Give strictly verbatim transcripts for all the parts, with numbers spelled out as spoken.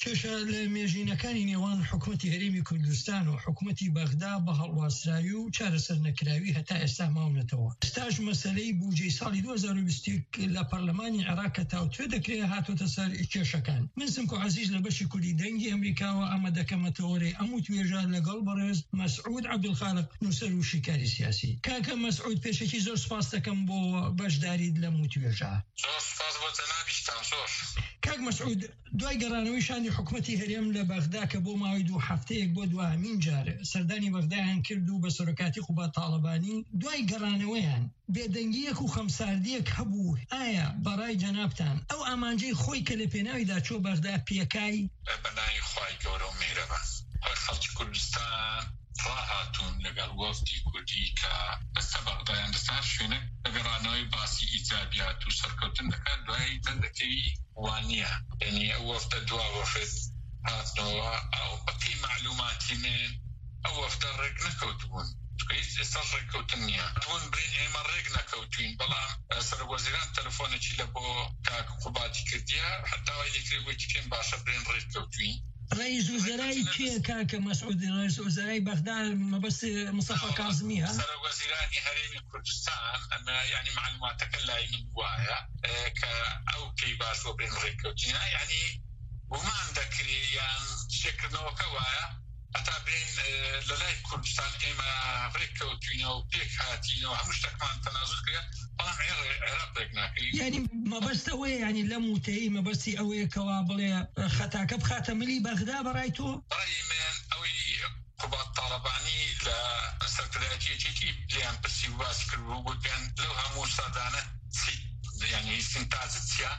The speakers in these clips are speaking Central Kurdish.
کێشە لە مێژینەکانی نێوان حکوومەتی هەرێمی کوردستان و حکوومەتی بەغدا بە هەڵواسراوی و چارەسەر نەکراوی هەتا ئێستا ماونەتەوە. ئێستاش مەسەلەی بودجەی ساڵی دوو هەزار و بیست و یەک لە پەرلەمانی عێراق کە تاوتوێ دەکرێت هاتوۆتە سەر کێشەکان. من سمکو عەزیز لە بەشی کوردی دەنگی ئەمریکاوە ئەمە دەکەمەتەوەرێ ئەم و توێژە لەگەڵ بەڕێز مەسعود عەبدولخالق نووسەر و شیکاری سیاسی. کاکە مەسعود پێشێکی زۆر سپاس دەکەم بۆ بەشداریت لەم و توێژە. زۆر سپاس بۆ جەنابیشتان. زۆر کاک مەسعود، دوای گەڕانەوەی شانی حکوومەتی هەرێم لە بەغدا کە بۆ ماوەی دوو هەفتەیەک بۆ دوهەمین جار سەردانی بەغدایان کرد و بە سەرۆکاتی خوبا تاڵەبانی، دوای گەڕانەوەیان بێدەنگیەک و خەمساردیەک هەبوو. ئایا بەڕای جەنابتان ئەو ئامانجەی خۆی کە لە پێناویدا چۆ بەغدا پێکای؟ بەناوی خوای گەورە و میهرەبان خۆی خەڵکی کوردستان ڕاهاتوون لەگەڵ وەفدی کوردی کە ئەستا بەغدایان دەسار شوێنە لە گەڕانەوەی باسی ئیجابیات و سەرکەوتن دەکات. دوای دەندەکەی وانە یعنی ئەو وەفدە دوا وەفد هاتنەوە ئەو بەقی معلوماتی من ئەو وەفدە ڕێک نەکەوتبوون. ئێستا ڕێککەوتن نییە تون برین ئێمە ڕێک نەکەوتوین، بەڵام سەرۆکوەزیران تەلەفۆنێکی لە بۆ کاک قوباتی کردیە هەتاوای یەکێک گوتی پێم باشە برین ڕێککەوتوین. رئیس وزرای کیه کاک مسعود؟ رئیس وزرای بغداد مبس مصطفى كاظمی ها؟ سر وزیرانی هەرێمی کوردستان ئەمە یعنی معلوماتەکە لای من وایە کە ئەو پێی باش بۆ برین ڕێککەوتنە، یعنی گومان دەکری یان شێکردنەوەکە وایە ئەتا برین لە لای کوردستان ئێمە ڕێککەوتوینەوە و پێک هاتینەوە هەموو شتێکمان تەنازل کرد، بەڵام عێراق ڕێک ناکەین. یعنی مەبەستەوەی یعنی لەم وتەی مەبەستی ئەوەیە کەوا بڵێ خەتاکە بخاتە ملی بەغدا بەڕای تۆ؟ بەڕای من ئەوەی قوبات تاڵەبانی لە سەرکردایەتیەکێکی لیان پرسی و باسی کردبوو گوتیان لەو هەموو سەردانە چی یعنی سینتازت چیە؟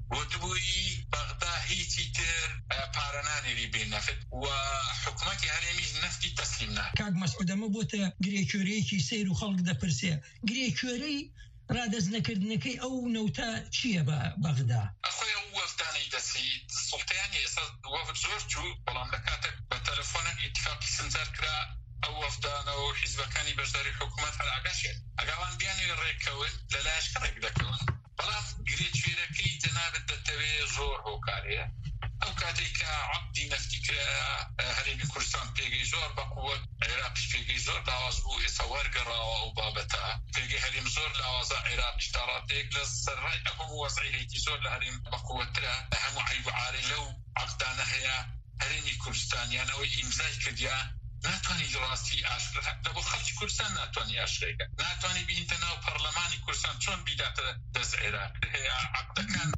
وتبووی بەغدا هیچی تر پارەنانێری بێ نەفت و حکوومەتی هەرێمیش نەفتی تەسلیم ناکات. کاک مەسعود ئەمە بۆتە گرێکوێرەیەکی سەیر و خەڵک دەپرسێ گرێکوێرەی ڕادەزنەکردنەکەی ئەو نەوتە چییە بە بەغدا؟ ئەخۆی ئەو وەفدانەی دەسی سوڵتەیانی ئێستا وەفد زۆر چوو، بەڵام لە کاتێک بە تەلەفۆنە ئیتفاقی سنجار کرا ئەو وەفدانەوە و حیزبەکانی بەشداری حکوومەت هەر ئاگاشێن ئەگاوان بیانوێ ڕێککەون لە لایەشکە ڕێک دەکەون، بەڵام گرێکوێرەکەی جەنابەت دەتەوێت زۆر هۆکارەیە. ئەو کاتێک کە عەقدی نەفتی کرا هەرێمی کوردستان پێگەی زۆر بەقووەت، عێراقیش پێگەی زۆر لاواز بوو، ئێستا وەرگەڕاوە ئەو بابەتە پێگەی هەرێم زۆر لاوازە، عێراقیش تا ڕاتەیەک لە سەرڕای ئەم وەزعی هەیەتی زۆر لە هەرێم بەقووەترە. هەموو عیب و عارەی لەو عەقدانە هەیە. هەرێمی کوردستان یان ئەوەی ئیمزای کردیا ناتوانانی ڕاستی ئاشکرا لە بۆ خەڵکی کوردستان ناتوانانی ئاشکرێکە، ناتوانانی بینتە ناو پەرلەمانی کوردستان چۆن بیداتە دەست عێراق. هەیە عەقدەکان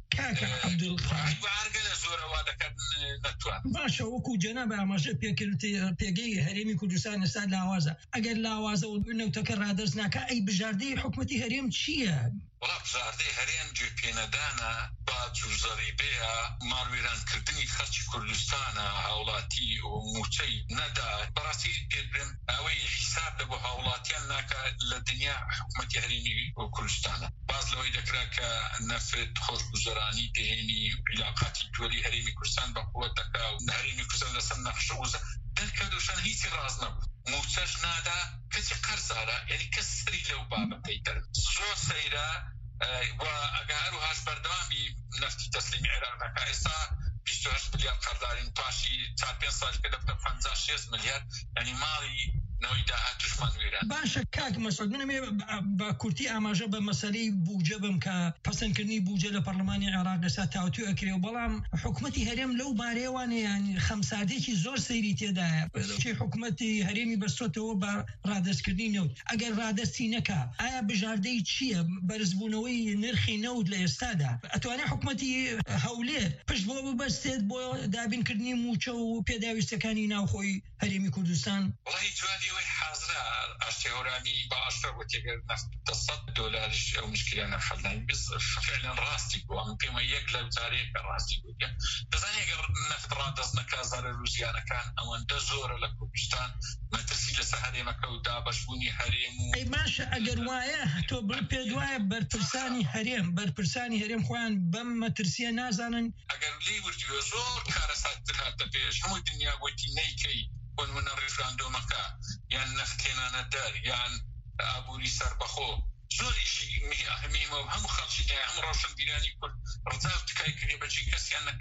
باشە وەکو جەناب ئاماژە پێکرد پێگەی هەرێمی کوردستان ئێستا لاوازە. ئەگەر لاوازە و نەوتەکە ڕادەست ناکە ئەی بژاردەی حکوومەتی هەرێم چییە؟ وڵا بژاردەی هەرێم گوێپێنەدانە باج و زەریبەیە ماڕوێرانکردنی خەڵکی کوردستانە هاوڵاتی و موچەی نەدا. بەڕاستی پێدرێن ئەوەی حیساب لە بۆ هاوڵاتیان ناکە لە دنیا حکوومەتی هەرێمی کوردستانە. باز لەوەی دەکرا کە نەفت خۆشگوزەرانی پێهێنی عیلاقاتی دووەلی هەرێمی کوردستان بەقووەت دەکا و هەرێمی کوردستان لەسەر نەخشە وزە دەرکەوتوشان هیچی ڕاز نەبوو. موچەش نادا، کەسی قەرزارە، یعنی کەس سەری لەو بابەتەی دەر زۆر سەیرە و ئەگە هەروهاش بەردەوامی نەفتی تەسلیمی عێراق دەکا. ئێستا بیست و هەشت ملیار قەرزدارین، پاشی چوار پێنج ساڵی کە دەبتە پەنجا و شێست ملیار، یعنی ماڵی نەوەی داهاتوشمان وێران. باشە کاک مەسعود، منەمێ بە کورتی ئاماژە بە مەسەلەی بوجە بم کە پەسەندکردنی بوجە لە پەرلەمانی عێراق ئێستا تاوتوێ ئەکرێ، بەڵام حکوومەتی هەرێم لەو بارەیەوانە یانی خەمساردێکی زۆر سەیری تێدایە. چی حکوومەتی هەرێمی بەستۆتەوە بە ڕادەستکردنی نەوت. ئەگەر ڕادەستی نەکا ئایا بژاردەی چییە؟ بەرزبوونەوەی نرخی نەوت لە ئێستادا ئەتوانێت حکوومەتی هەولێر پشت بۆ ببەستێت بۆ دابینکردنی موچە و پێداویستەکانی ناوخۆی هەرێمی کوردستان؟ وەی حاضرە ئاشتێوەرانی با ئاشتە بۆ تێگەر نەفت سەد دۆلارش ئەو مشکلە نەخەڵنای بس فعلا ڕاستی بوو. ئەم پێمە یەک لەو جارێکە ڕاستی بوو. دەزانێت ئەگەر نەفت ڕادەست نەکا زارە رووزیانەکان ئەوەندە زۆرە لە کوردستان مەترسی لەسەر هەرێمەکە و دابەشبوونی هەرێم و ئەی باشە ئەگەر وایە تۆ پێ دوایە بەرپرسانی هەرێم بەرپرسانی هەرێم خۆیان بەم مەترسیە نازانن؟ ئەگەر لی وردووە زۆر کارە ساتتر هاتە پێش هەموو دنیا بۆیتی نەیکەی بۆنمونە ڕێفراندۆمەکە یان نەفتێنانە دەر یان ئابووری سەربەخۆ زۆریشی میمە و هەموو خەڵکی هەموو ڕۆشنبیرانی کورد ڕزا و تکای کردێ بەجێ کەسیان نەکرێت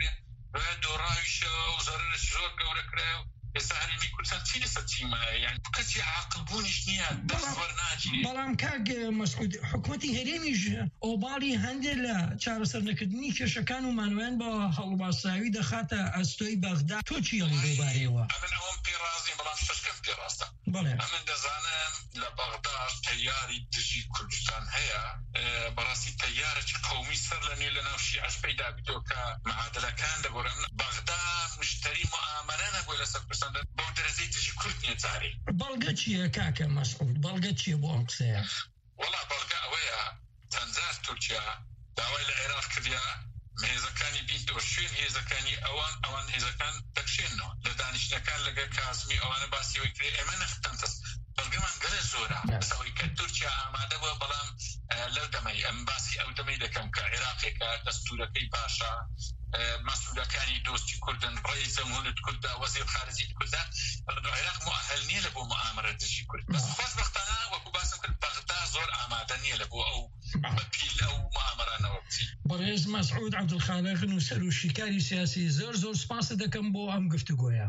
دۆڕاویشە و زەرەرش زۆر گەورەکرا و ئێستا هەرێمی کوردستان چی لەسەر چیمایە یعنی کەسی عاقل بوونیش نییە دەست وەرناگیرێت. بەڵام کاک مەسعود حکوومەتی هەرێمیش ئۆباڵی هەندێک لە چارەسەر نەکردنی کێشەکان و مانوێن بە هەڵباساوی دەخاتە ئەستۆی بەغدا. تۆ چیڵی لەبارەیەوە؟ ئەمن ئەوەم پێ ڕازیم بەڵام شەشکەم پێ ڕاستە. ئەمن دەزانم لە بەغداش تەیاری دژی کوردستان هەیە بەڕاستی تەیارێکی قەومی سەر لە نوێ لە ناو شیعەش پەیدا بیتەوە کە معادلەکان دەگۆڕن بەغدا مشتری معامەلە نەبووە لەسەر کوردستان بۆ دەرەجەی دژی کورد نییە جارێ. بەڵگە چییە کاکە مەسعود؟ بەڵگە چییە بۆ ئەم قسەیە؟ وەڵا بەڵگە ئەوەیە چەندجار تورکیا داوای لە عێراق کردیا هێزەکانی بینتەوە شوێن هێزەکانی ئەوان ئەوان هێزەکان دەکشێنەوە لە دانیشتەکان لەگەر کازمی ئەوانە باسیەوەی کرێ ئێمە نەختەنتەس بەڵگەمان گەلە زۆرە بەسەوەی کە تورکیا ئامادە بووە بەڵام لەو دەمەی ئەم باسی ئەو دەمەی دەکەم کە عێراقێکە دەستورەکەی باشە مەسئولەکانی دۆستی کوردن ڕئیس جەمهوریەت کوردە وەزیر خارجی کوردە عێراق مؤهل نییە لە بۆ مؤامرە دژی کورد بەس خۆشبەختانە وەکو باسم کرد بەغدا زۆر ئامادە نییە لە بۆ ئەو بەپیل ئەو مؤامرانەوە بچی. بەڕێز مەسعود عەبدولخالق نووسەر و شیکاری سیاسی زۆر زۆر سپاس دەکەم بۆ ئەم گفتوگۆیە.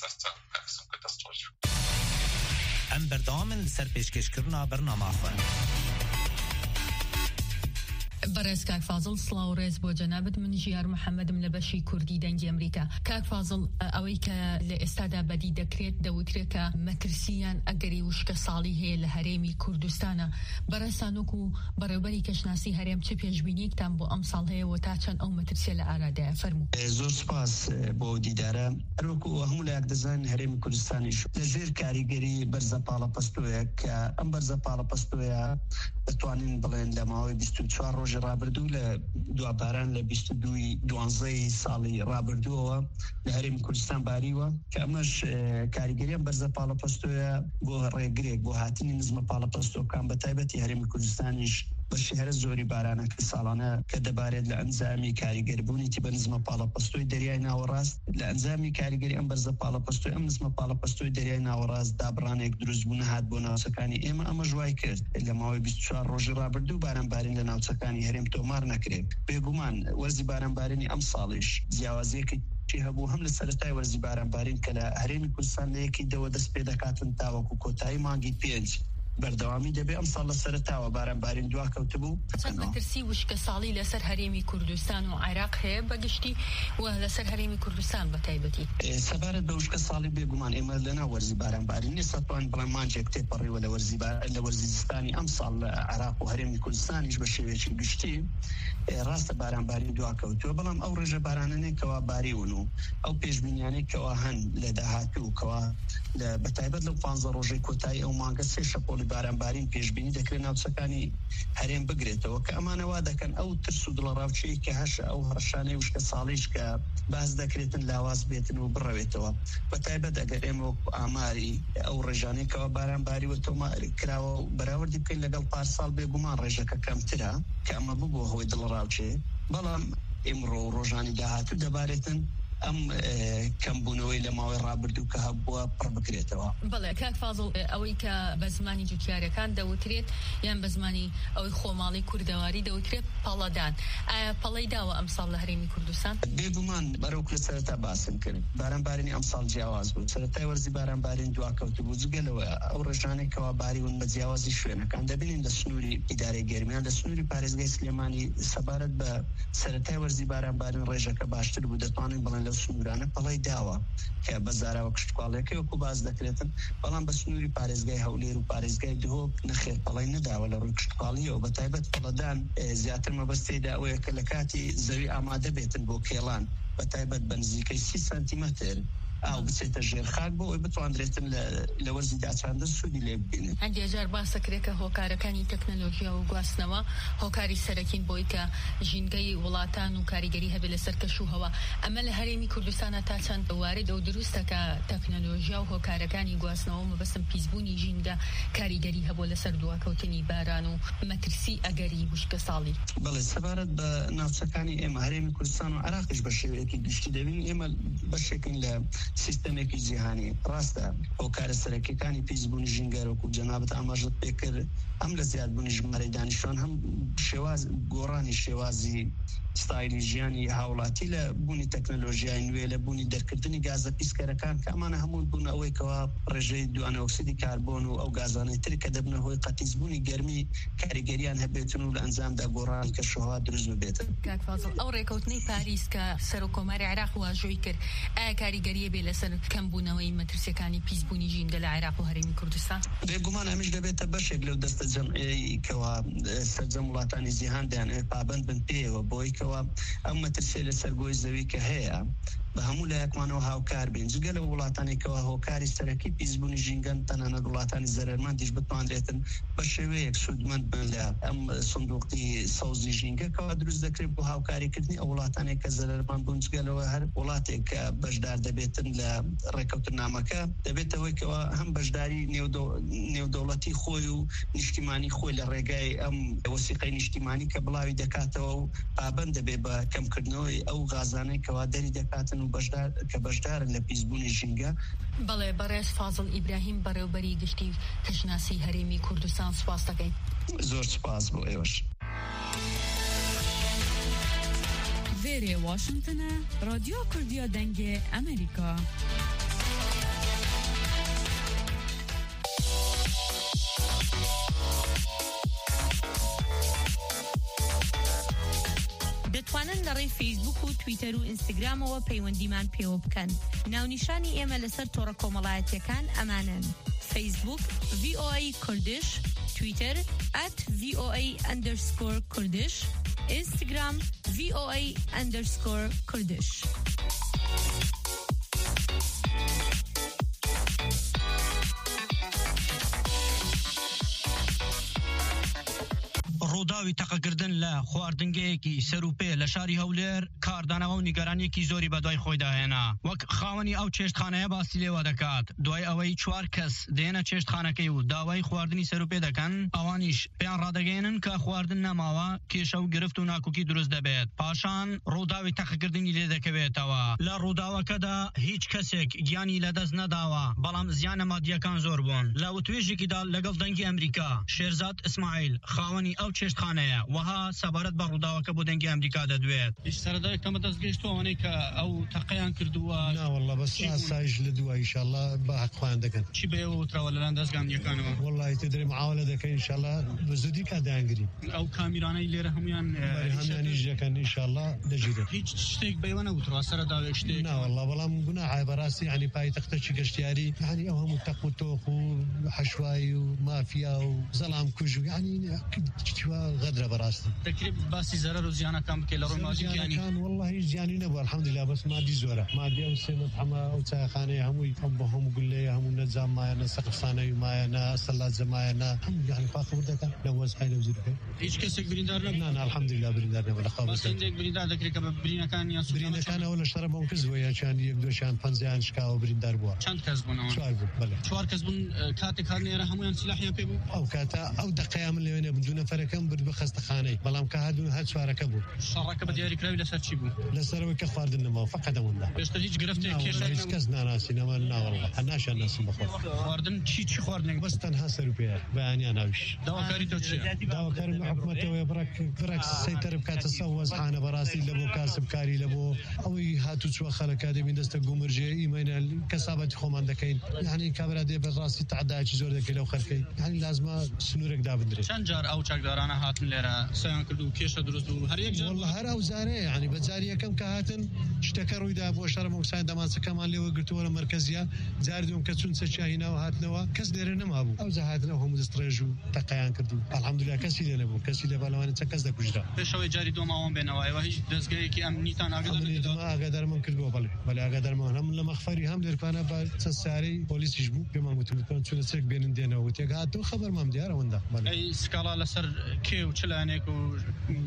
ئەم بەردەوامن لەسەر پێشکەشکردنا بەرنامەخوا. بەڕێز کاک فازڵ سڵاو و ڕێز بۆ جەنابەت من ژیار محەممەدم لە بەشی کوردی دەنگی ئەمریکا. کاک فازڵ ئەوەی کە لە ئێستادا بەدی دەکرێت دەوترێت کە مەترسیان ئەگەری وشکە ساڵی هەیە لە هەرێمی کوردستانە بەڕێستانۆک و بەڕێوبەری کەشناسی هەرێم چه پێشبینیەکتان بۆ ئەم ساڵ هەیەەوە تا چەند ئەو مەترسیە لە ئارادایە فەرموو. زۆر سپاس بۆ دیدارە هەروەکو هەموو لایەک دەزانن هەرێمی کوردستانیش لەژێر کاریگەری بەرزە پاڵەپەستۆیە کە ئەم بەرزە پاڵەپەستۆیە دەتوانین بڵێن لە ماوەی بیست و چوار ڕۆژ ڕابردوو لە دواباران لە بیست و دوو دوانزەی ساڵی ڕابردووەوە لە هەرێمی کوردستان باریوە کە ئەمەش کاریگەریان بەرزە پاڵەپەستۆیە بۆ ڕێگرێک بۆ هاتنی نزمە پاڵەپەستۆکان بە تایبەتی هەرێمی کوردستانیش بەشی هەرە زۆری بارانەکە ساڵانە کە دەبارێت لە ئەنجامی کاریگەربوونیتی بە نزمە پاڵەپەستۆی دەریای ناوەڕاست لە ئەنجامی کاریگەری ئەم بەرزە پاڵەپەستۆی ئەم نزمە پاڵەپەستۆی دەریای ناوەڕاست دابڕانێک دروستبوون هات بۆ ناوچەکانی ئێمە ئەمە ژوای کرد لە ماوەی بیست و چوار ڕۆژی ڕابردوو بارانبارین لە ناوچەکانی هەرێم تۆمار نەکرێت بێگومان وەرزی بارانبارینی ئەم ساڵیش جیاوازیەکی هەبوو هەم لە سەرەتای وەرزی بارانبارین کە لە هەرێمی کوردستان لە یەکی دەوە دەست پێ دەکاتن تاوەکو کۆتایی مانگی پێنج بەردەوامی دەبێ ئەم ساڵ لە سەرەتاوە بارانبارین دوا کەوتبوو. چەند مەترسی وشکە ساڵی لەسەر هەرێمی کوردستان و عێراق هەیە بەگشتی و لەسەر هەرێمی کوردستان بە تایبەتی سەبارەت بە وشکە ساڵی بێگومان ئێمە لەناو وەرزی بارانبارین نیست توان بڵێن مانجێک تێپەڕیوە لە وەرزی لە وەرزی زستانی ئەم ساڵ لە عێراق و هەرێمی کوردستانیش بە شێوەیەکی گشتی ڕاستە بارانبارین دوا کەوتووە بەڵام ئەو ڕێژە بارانانێکەوە باریون و ئەو پێشبینیانێکەوە هەن لە داهاتووکەوە بە تایبەت لەو پانزە ڕۆژەی کۆتایی ئەو مانگە سێ شەپۆلی بارانبارین پێشبینی دەکرێت ناوچەکانی هەرێم بگرێتەوە کە ئەمانەوا دەکەن ئەو ترس و دڵەڕاوچەیە کە هەشە ئەو هەڕشانەی وشکە ساڵیش کە باز دەکرێتن لاواز بێتن و بڕەوێتەوە بە تایبەت ئەگەر ئێمە ئاماری ئەو ڕێژانێکەوە بارانباریوە تۆمە کراوە بەراوردی بکەین لەگەڵ پارساڵ بێگومان ڕێژەکە کەمترە کە ئەمە ببووە هۆی دڵڕاوچێ بەڵام ئێمڕۆ ڕۆژانی داهاتوو دەبارێتن ئەم کەمبوونەوەی لە ماوەی ڕابردوو کە هەبووە پڕ بکرێتەوە. بەڵێ کاک فازڵ ئەوەی کە بە زمانی جوتیارەکان دەوترێت یان بە زمانی ئەوەی خۆماڵی کوردەواری دەوترێت پەڵەدان ئایا پەڵەی داوە ئەمساڵ لە هەرێمی کوردستان؟ بێگومان بەرەو لە سەرەتا باسم کرد بارانبارینی ئەمساڵ جیاواز بوو سەرەتای وەرزی بارانبارین دوا کەوتبوو جگەلەوە ئەو ڕێژانێکەوە باریون بە جیاوازی شوێنەکان دەبینین لە سنووری ئیدارەی گەرمیان لە سنووری پارێزگای سلێمانی سەبارەت بە سەرەتای وەرزی بارانبارین ڕێژەکە باشتر بوو دەتوانین بڵێن لە سنوورانە پەڵەی داوە کە بەزاراوە کشتکواڵەکەی وەکو باز دەکرێتن بەڵام بە سنووری پارێزگای هەولێر و پارێزگای دهۆک نەخێر پەڵەی نەداوە لە ڕووی کشتکواڵیەوە بە تایبەت پەڵەدان زیاتر مەبەستەیدا ئەوەیە کە لە کاتی زەوی ئامادە بێتن بۆ کێڵان بە تایبەت بە نزیکەی سی سانتیمەتر ئاو بچێتە ژێر خاک بۆ ئەوی بتوانرێتن لە وەرزی داچاندن سوودی لێ ببینن. هەندێک جار باسەکرێت کە هۆکارەکانی تەکنەلۆژیا و گواستنەوە هۆکاری سەرەکین بۆی کە ژینگەی وڵاتان و کاریگەری هەبێت لەسەر کەش و هەوا ئەمە لە هەرێمی کوردستانە تا چەند وارد و دروستە کە تەکنەلۆژیا و هۆکارەکانی گواستنەوە مەبەستم پیسبوونی ژینگە کاریگەری هەبوو لەسەر دواکەوتنی باران و مەترسی ئەگەری وشکە ساڵی. بەڵێ سەبارەت بە ناوچەکانی ئێمە هەرێمی کوردستان و عێراقیش بە شێوەیەکی گشتی دەبین ئێمە بەشێکین لە سیستمێکی جیهانی ڕاستە هۆکارە سەرەکیەکانی پیسبوونی ژینگەرەوەکو جەنابەت ئاماژەت پێکرد ئەم لە زیادبوونی ژمارەی دانیشتوان هەم شێواز گۆڕانی شێوازی ستایلی ژیانی هاوڵاتی لە بوونی تەکنۆلۆژیای نوێ لە بوونی دەرکردنی گازە پیسکەرەکان کە ئەمانە هەموو بوون ئەوەیەکەوە ڕێژەی دوانە ئۆکسیدی کاربۆن و ئەو گازانەی تر کە دەبنە هۆی قەتیزبوونی گەرمی کاریگەریان هەبێتن و لە ئەنجامدا گۆڕان کە شەوا دروست ببێتن. کاک فازڵ ئەو ڕێکەوتنەی پاریس کە سەر و کۆماری عێراق واژۆی کرد ئایا کاریگەریە بێ لەسەر کەمبوونەوەی مەترسیەکانی پیسبوونی ژینگە لە عێراق و هەرێمی کوردستان؟ بێگومان ئەمیش دەبێتە بەشێک لەو دەستە جەمعیەی کەوا سەرجەم وڵاتانی جیهان دەیانەوێت پابەند بن پێیەوە بۆی کەوا ئەم مەترسیە لە سەرگۆی زەوی کە هەیە بە هەموو لایەکمانەوە هاوکار بین جگە لە وڵاتانێکەوە هۆکاری سەرەکی پیسبوونی ژینگەن تەنانەت وڵاتانی زەرمەندیش بتوانرێتن بە شێوەیەک سوودمەند بن لە ئەم سندوقی سەوزی ژینگەکەوە دروست دەکرێت بۆ هاوکاریکردنی ئەو وڵاتانێک کە زەرمەند بوون جگەلەوە هەر وڵاتێک کە بەشدار دەبێتن لە ڕێکەوتنامەکە دەبێتەوەی ئەم بەشداری نێودەوڵەتی خۆی و نیشتیمانی خۆی لە ڕێگای ئەم وەسیقەی نیشتیمانی کە بڵاوی دەکاتەوە و پابەند دەبێت بە کەمکردنەوەی ئەو غازانەی کەوا دەری دەکاتن و بەشدار کە بەشدارن لە پیسبوونی ژینگە. بەڵێ بەڕێز فازڵ ئیبراهیم بەڕێوبەری گشتی کەژناسی هەرێمی کوردستان سوپاس دەکەین. زۆر سوپاس بۆ ئێوەش. وێرێ واشنگتنە رادیۆ کوردیە دەنگێ ئەمریکا. دەتوانن لە ڕێی فەیسبوک و تویتەر و ئینستاگرامەوە پەیوەندیمان پێوە بکەن. ناونیشانی ئێمە لەسەر تۆڕە کۆمەڵایەتیەکان ئەمانن: فەیسبوک ڤی ئۆ ئەی کوردش، تویتەر ئەت ڤی ئۆ ئەی ئەندەرسکۆر کوردش، ئینستاگرام ڤی ئۆ ئەی ئەندەرسکۆر کوردش. ڕووداوی تەقەکردن لە خواردنگەیەکی سەروپێ لە شاری هەولێر کاردانەوە و نیگەرانیەکی زۆری بەدوای خۆی داهێنا. وەک خاوەنی ئەو چێشتخانەیە باسی لێوە دەکات دوای ئەوەی چوار کەس دێنە چێشتخانەکەی و داوای خواردنی سەروپێ دەکەن، ئەوانیش پێیان ڕادەگەێنن کە خواردن نەماوە کێشە و گرفت و ناکۆکی دروست دەبێت. پاشان ڕووداوی تەقەکردنی لێ دەکەوێتەوە. لە ڕووداوەکەدا هیچ کەسێک گیانی لەدەست نەداوە، بەڵام زیانە مادیەکان زۆر بوون. لە وتوێژێکیدا لەگەڵ دەنگی ئەمریکا شێرزاد ئیسماعیل خاوەنی ئەو چێشتخانەیە وەها سەبارەت بە ڕووداوەکە بۆ دەنگی ئەمریکا دەدوێت. هیچ سەرەدایەک تەمە دەست گەیشتوەوەی کە ئەو تەقەیان کردووە؟ ناوەڵڵا بەس ئاسایش لە دووە ئینشاءڵڵا بە حەقخوایان دەکەن. چی بەیەوە وتراوە لەلایەن دەستگامیەکانەوە؟ وەڵڵای تێدرێ معاوەلە دەکەین ئینشاءڵڵا بە زودی کادایانگرین. ئەو کامیرانەی لێرە هەمویان هەمویانیش دەکەن ئینشاءڵڵا دەگیرن. هیچ شتێک بەیەوە نەوتراوە سەرەداوێک شتێک؟ ناوەڵڵا بەڵام گوناحە بەڕاستی یعنی پایتەختێکی گەشتیاری یعنی ئەو هەموو تەق و تۆق و حەشوایی و مافیا و زەڵام کوژ و یعنی غەدرە بەڕاستی. دەکرێت باسی زەرەر و زیانەکان بکەیت لە ڕۆی مادی گیانی؟ والله هیچ زیانی نەبوو الحەمدوللا بەس مادی زۆرە. مادی ئەو سێمەت هەمە ئەو چایخانەیە هەمووی ئەم بە هەموو گولەیە هەموو نەجام مایەنە سەقفخانەی مایەنە سەلاجە مایەنە هەموو یعنی پاقەوت دەکەن لە وەزعی لەو زیرەکەی. هیچ کەسێک بریندار نەبوو؟ نه الحەمدوللا بریندار نەبوو لە خاو بەس هێندێک بریندار دەکرێت کە بە برینەکان یان برینەکانەوە لە شەڕە بەم کەس بووە یاکیان یەک دۆشیان پەنجەیان شکاوە بریندار بووە. چەند کەس بوونەوە؟ چوار بوو. بەڵێ چوار کەس بوون. کاتێک هاتنێرە هەمویان سلاحیان پێ بوو؟ ئەو کاتە ئەو دقەیە من لەوێنێ بوو دوو نەفەرەکەم برد بە خەستەخانەی بەڵام کە هاتبوون هەر چوارەکە بوو. شەڕەکە بە دیاریکراوی لەسەر چی بوو؟ لەسەرەوەی کە خواردن نەماوە فەقەت ئەوەندا. پێشتر هیچ گرفتێک کێشە هیچ کەس ناناسی نەما ناوەڵڵا هەر ناشیان ناسم بەخۆ. خواردن چی چی خواردنێک؟ بەس تەنها سەروپەیە بەیانیان ناویش. داواکاری تۆ چییە؟ داواکارم لە حکوومەتەوەی بڕک بڕک سەیتەر بکاتە سەو وەزعانە بەڕاستی لە بۆ کاسبکاری لە بۆ ئەوەی هاتوو چووە خەڵکا دەبین دەستە گومرجێ ئیمەینە کەسابەتی خۆمان دەکەین یعنی کابرا دێ بەڕاستی تعدایکی زۆر دەکەی لەو خەرکەی یعنی لازمە سنوورێک دابدرێت. چەند جار ئەو چاکدارانە هاتن لێرە سەیان کرد و کێشە دروست و هەر یەک جار؟ والله هەر ئەو زارەیە یعنی بەجاری یەکەم کە هاتن شتەکە ڕوویدا بۆ شەڕە مۆکساین دەمانچەکەمان لێوە گرتووە لە مەرکەزیە. جاری دوم کە چوون سەرچاهینەوە هاتنەوە کەس لێرە نەمابوو. ئەو جا هاتنەوە هەموو دەستڕێژ و تەقەیان کردو الحەمدوللا کەسی لێ نەبوو. کەسی لێ باڵەوانی چەند کەس دەکوژرا. پێشەوەی جاری دوماوەم بێنەوە ئێوە هیچ دەستگایەکی ئەمنیتان ئاگادارمان کردووە؟ بەڵێ بەڵێ ئاگادارمان هەم لە مەخفەری هەم لێرکانە بە چەند سارەی پۆلیسیش بوو پێمان گوتووە چونە چێک بێنن دێنەوە تێک هاتەوە خەبەرمان دیارە ئەوەندا. ئەی سکاڵا لەسەر کێ و چ لایەنێک و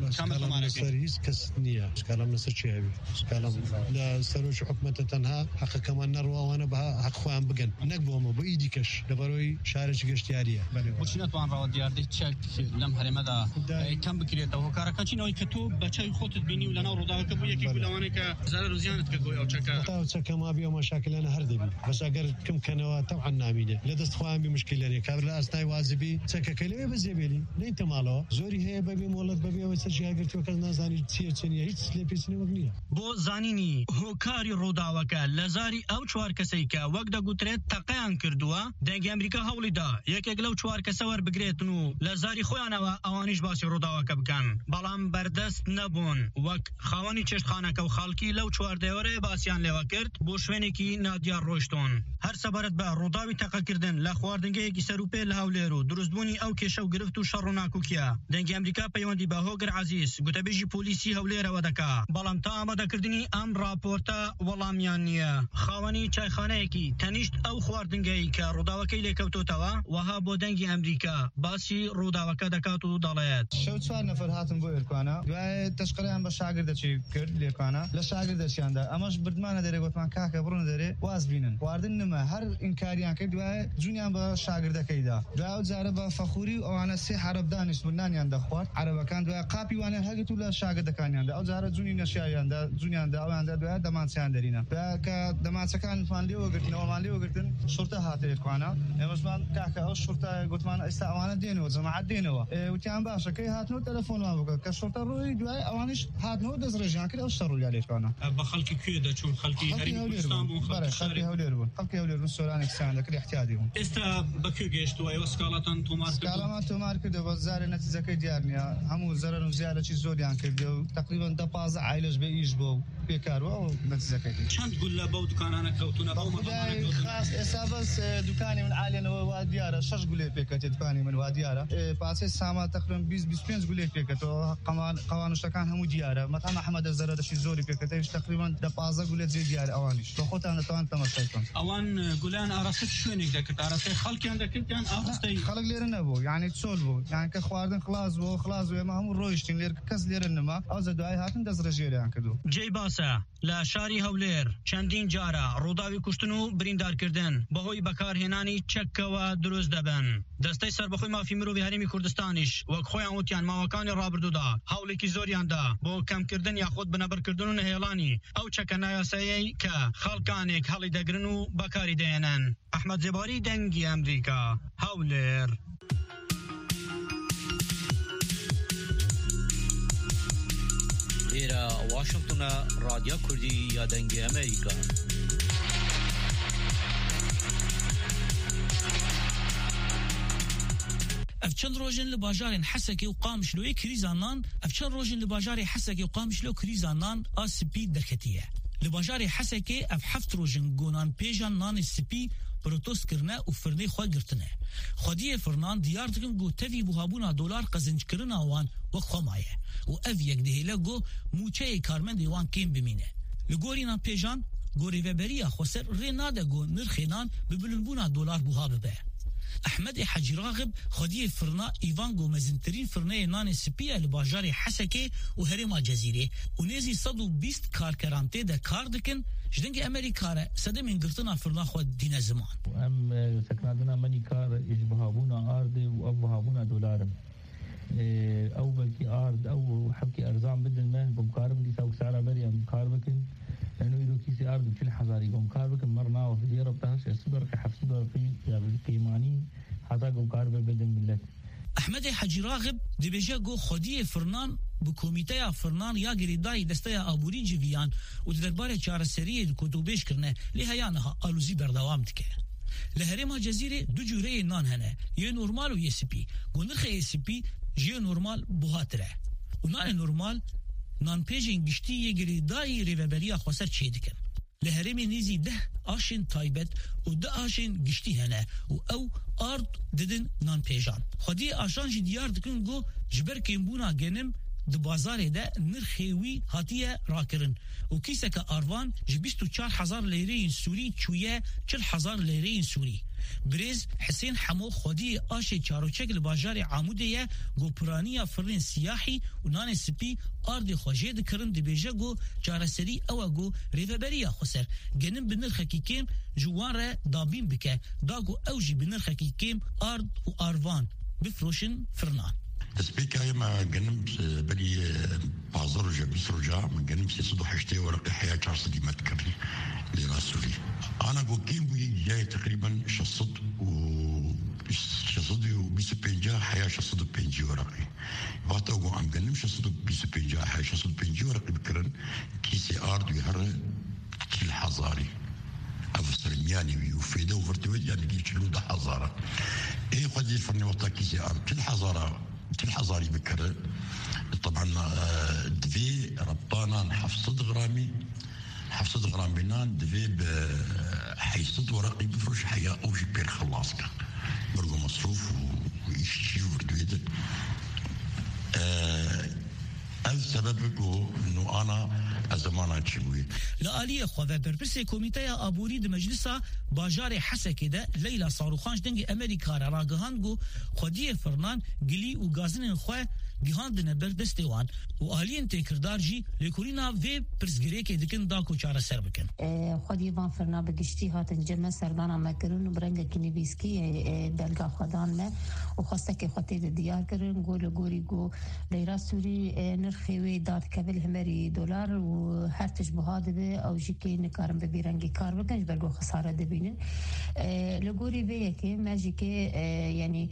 كامل مصريس كسنية كلام نص شيء كلام لا سروش حكومة تنها حق كمان نروى وانا بها حق خوان بجن نقبهم بإيدي كش دبروي شارج كشتيارية بوشينات وان راود دياردي تشك لم هرمدا كم بكريته وكارا كاتشين أو كتب بتشاي خطط بيني ولا نور وضع كبوية كي كل وانا كزار روزيانة كقوي أو تشكا أو تشكا ما بيو مشاكل أنا هردبي بس أقدر كم كانوا طبعا نامينه لدست خوان بمشكلة يعني كابل أصناي وازبي تشكا كلمة بزيبلي لين تماله زوري هي ببي مولد ببي وسجى قلت وكذا زاني تصير سنية هيك سلبي سنة مبنية بو زانيني هوكاري روداوكا لزاري أو چوار كسيكا وقدا قطرت تقيان كردوا دنگ أمريكا هوليدا يك يقلو چوار كسور بقريتنو لزاري خويانا و اوانيش باسي روداوكا بكن بلام بردست نبون وك خواني چشت خانك و خالكي لو چوار ديوره باسيان لوا کرد بو شوينكي ناديار روشتون هر سبارت با روداوي تقا كردن لخواردنگه يكي سروپي لهوليرو دروزبوني او كيشو گرفتو شروناكو كيا دنگ أمريكا پيوندي با هوگر عزيز قتبيجي بوليسي هوليرا ودكا بلام تا آماده کردنی ام راپورتا وڵامیانیە خاوەنی چایخانەیەکی تەنیشت ئەو خواردنگەی کە ڕووداوەکەی لێکەوتوتەوە وەها بۆ دەنگی ئەمریکا باسی ڕووداوەکە دەکات و دەڵێت شەو چوار نەفەر هاتن بۆ ئێرکوانە دوای تەشقەڵیان بە شاگردەچی کرد لێرکوانە لە شاگردەچیاندا ئەمەش بردمانە دەرێ گوتمان کاکە بڕۆنە دەرێ واز بینن خواردن نمە هەر ئینکاریان کرد دوای جوونیان بە شاگردەکەیدا دوای ئەو جارە بە فەخوری و ئەوانە سێ عەرەب دانیشت بوونانیان دەخوارد عەرەبەکان دوای قاپی وانیان هەرگرت و لە شاگردەکانیاندا ئەو جارە جوونی نەشیاویاندا جوونیاندا ئەویاندا دوای دەمانچیان دەرینە دوای کە دەمانچەکانمان لێوەگرتنەوەمان لێوەگرتن شورتە هاتە ئێرکوانە ئێمەشمان کاکە ئەو شورتە گوتمان ئێستا ئەوانە دێنەوە جەماعەت دێنەوە وتیان باشە کەی هاتنەوە تەلەفۆنمان بکە کە شورتە ڕۆی دوای ئەوانیش هاتنەوە دەستڕێژیان کرد ئەو شەڕ ڕووی لێرکوانە بە خەڵکی کوێ دەچوون خەڵکی هەرێمی کوردستان بوون خەڵکی هەولێر بوون خەڵکی هەولێر بوون سۆرانێکیان دەکرد احتیاطی بوون ئێستا بەکوێ گەیشتووە ئێوە سکاڵاتان تۆمار کرد سکاڵامان تۆمار کردەوە بە زارێ نەتیجەکەی دیار نییە هەموو زەرەر و زیارەکی زۆریان کردێ و تقریبا دە پازە عایلەش بە ئیش بۆ و بێکارەوە و نەتیجەکەی چەند گول لە بەو دوکانانە کەوتونە بەو مەقامانە خاص ئێستا بەس دوکانی من عالێنەوە وا دیارە شەش گولێ پێکەتێ دوکانی من وا دیارە پاسەی ساما تقریبا بیست بیست و پێنج گولێ پێکەتەوە قەوانوشەکان هەموو دیارە مەتام ئەحمەدە زەرەرەشی زۆری پێکەتەویش تقریبا دە پازە گولێ جێ دیارە ئەوانیش بە خۆتان دەتوان تەماشای بکەن ئەوان گولان ئاراستە شوێنێک دەکرد ئاراستەی خەڵکیان دەکردیان ئاراستەی خەڵک لێرە نەبوو یعنی چۆل بوو یعنی کە خواردن خلاص بوو خلاص بوو ئێمە هەموو ڕۆیشتین لێر کەس لێرە نەما ئەو زە دوای هاتن دەستڕێژێریان کردو جێی باسە لە شاری هەولێر چەندین جارە ڕووداوی کوشتن و بریندارکردن بەهۆی بەکارهێنانی چەکەوە دروست دەبن دەستەی سەربەخۆی مافی مرۆڤی هەرێمی کوردستانیش وەک خۆیان وتیان ماوەکانی ڕابردوودا هەوڵێکی زۆریاندا بۆ کەمکردن یاخود بنەبەرکردن و نهێڵانی ئەو چەکە نایاسایەی کە خەڵکانێک هەڵی دەگرن و بەکاری دێنن ئەحمەد جێباری دەنگی ئەمریکا هەولێر إلى واشنطن راديو كردي يا دنجي أمريكا افچند روزن لباجار حسکی و قامشلوی کریزانان افچند روزن لباجار حسکی و قامشلو کریزانان اسپی درکتیه لباجار حسکی اف هفت روزن گونان پیجان نان سپی پروتست کرنه و فرنی خواه گرتنه خودی فرنان دیار دکن گو تفی بوهابونا دولار قزنج کرن آوان و خمایه و اف یک دهیله گو موچه کارمند ایوان کیم بمینه لگوری نان پیجان گوری وبریا خوصر ری ناده گو نرخینان ببلنبونا دولار بوهاب به احمد حجی راغب خودی فرنا ایوان گو مزنترین فرنه نان سپیه لباجار حسکی و هرما جزیره و نیزی صد و بیست کارکرانته ده کار دکن جدنگ امریکاره سده من گرتنا فرنا خود دین زمان ام سکنادنا منی کار اجبهابونا آرد و ابهابونا دولارم او بلکی آرد او حبکی ارزام بدن من بمکارم لیسا و سعرا بریم مکار بکن لأنه يدو كيسي أرض بكل حزاري قوم كاربك مرنا وفي ديرة بتاعش الصدر كحف صدر في قيماني حتى قوم كاربك بدن ملت احمد حجی راغب دی بجا گو خودی فرنان بو کمیته فرنان یا گریدای دسته آبوری جویان و درباره چارەسەریی کتوبیش کرنه لهیانها آلوزی بردوام دکه لهرما جزیره دو جوره نان هنه یه نورمال و یه سپی گو نرخ یه سپی جیه نورمال بوهاتره و نان نورمال نان پیجین گشتی یه گریدای ریوبریا خواسر چی دکن لهرمی نیزی ده آشین تایبت و ده آشین گشتی هنه و او آرد ددن نان پیجان خودی آشان جی دیار دکن گو جبر کمبونا گنم د بازار ده نرخوي هاتيه راكرن وكيسك أرفان جبستو چار هزار ليرين سوري چويه چل هزار ليرين سوري بريز حسين حمو خودي آشي چاروچك لباجار عمودية گو پرانيا فرين سياحي ونان سبي آردي خوجه دكرن دي بيجا گو جارسري او گو ريفبريا خسر گنن بنرخكي كيم جوان را دابين بك داگو اوجي بنرخكي كيم آرد و آروان بفروشن فرنان تسبيك هاي ما جنب بلي بازار رجع بس رجع من جنب سيصدو حشتي ورقي حياة شخصي ما تكري لراسولي أنا قو كيم بي جاي تقريبا شصد و شصد وبيس بينجا حياة شصد بينجي ورقي وقت أقول عم جنب شصد وبيس بينجا حياة شصد بينجي ورقي بكرن كيسي أرض ويهر كل حضاري أفسر يعني ويفيده وفرتويت يعني كي يشلو ده حضارة إيه قد يفرني وقتا كيسي أرض كل حضارة كل حضاري بكرة طبعا دفي ربطانا حفصد غرامي حفصد غرام بنان دفي بحيصد ورقي بفرش حياة أو جبير خلاصك برقو مصروف ويشتي وردويد هذا سبب انه انا ازمانه تشوي لآلية خواه برپرس کمیته آبوری د مجلسا باجار حسکه ده لیلا صاروخانش دنگ امریکا را راگهان گو خودی فرنان گلی و گازن خواه گهان دنه بر دستوان و آلین تکردار جی لکورینا و پرسگره که دکن دا کوچاره سر بکن خودی وان فرنا بگشتی هاتن جمع سردانا مکرن و برنگ کنی بیسکی دلگا خودان ما و خواسته که خودی دیار کرن گو لگوری گو لیرا سوری نرخوی داد کبل همری دلار و هر تشبهات به او جیکی نکارم ببیرنگی کار بکنش برگو خساره دبینن لگوری به یکی ماجی که یعنی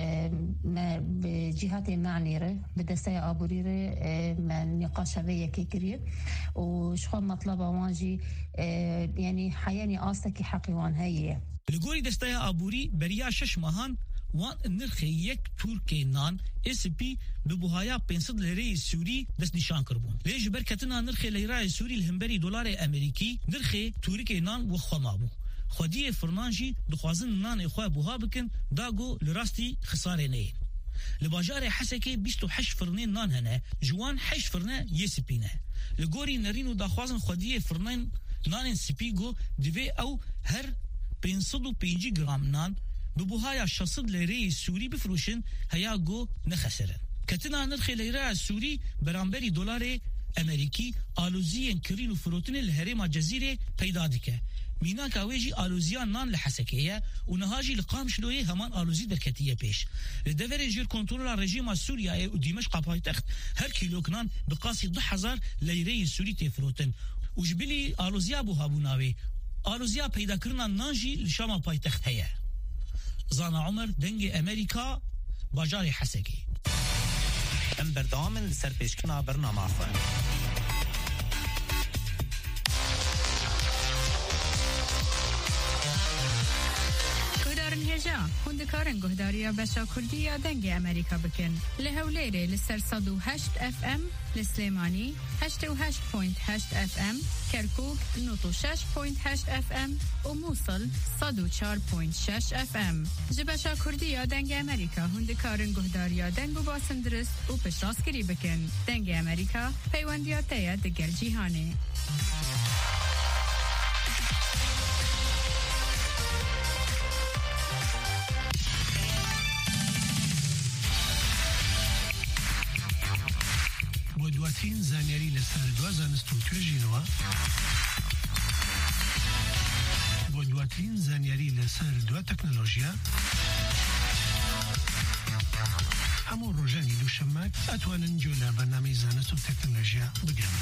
بجهات معنی ره بدسته آبوری ره من نقاش به یکی کریه و شخواه مطلب وانجی یعنی حیانی آسته حقی وان هاییه لگوری دسته آبوری بریا شش ماهان وان نرخ یک تورکی نان اس پی به بوهایا پنسد لیره سوری دست نشان کربون لیج برکتنا نرخ لیره سوری الهمبری دلار امریکی نرخ تورکی نان و خمابو خودی فرنانجی دخوازن نان اخواه بوها بکن داگو لراستی خساره نه لباجار حسكي بيستو حش فرنين نان هنا جوان حش فرنا يسبينا لغوري نرينو داخوازن خوديه فرنين نان سبيغو ديفي او هر بينصدو بينجي جرام نان ببوهايا شصد ليري سوري بفروشن هيا جو نخسرن كتنا نرخي ليرا سوري برامبري دولار امريكي آلوزيين كرينو فروتن الهريما جزيرة پیدا دكه مینا کاویجی آلوزیان نان لحسکیه و نهاجی لقام شلوی همان آلوزی درکتیه پیش لدور جیر کنترول رژیم سوریه و دمشق پایتخت هر کیلو کنان بقاسی ده هزار لیره سوری تفروتن و جبلی آلوزیا بو هابوناوی آلوزیا پیدا کرنان نانجی لشام پایتخت هیا زانا عمر دنگ امریکا باجار حسکی ام بردامن لسر پیشکنا برنامه خواه هجا هندکارن گهداریا بشا کردی یا دنگ امریکا بکن لهولیره لسر صد و هشت اف ام لسلیمانی هشت و هشت پوینت هشت اف ام کرکوک نوت و شش پوینت هشت اف ام و موصل صد و چار پوینت شش اف ام جبشا کردی یا دنگ امریکا هندکارن گهداریا دنگ و باسن درست و پشتاسکری بکن دنگ امریکا پیوندیاته دگل جیهانه دواترین زانیاری لسر دو زانستو توێژینەوە بۆ دواترین زانیاری لەسەر دو تەکنۆلۆژیا هەموو ڕۆژانی دووشەممە ئەتوانن جۆ لە بەرنامەی زانست و تەکنۆلۆژیا بگرن.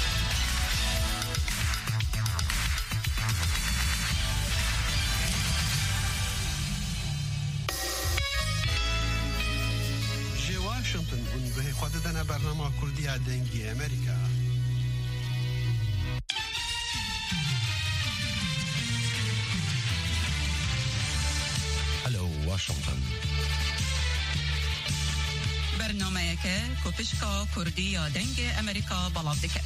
واشنطن اون به خوددن برنامه کردی دنگی امریکا هلو واشنطن برنامه که کپشکا کردی یا دنگ امریکا بلاب دکه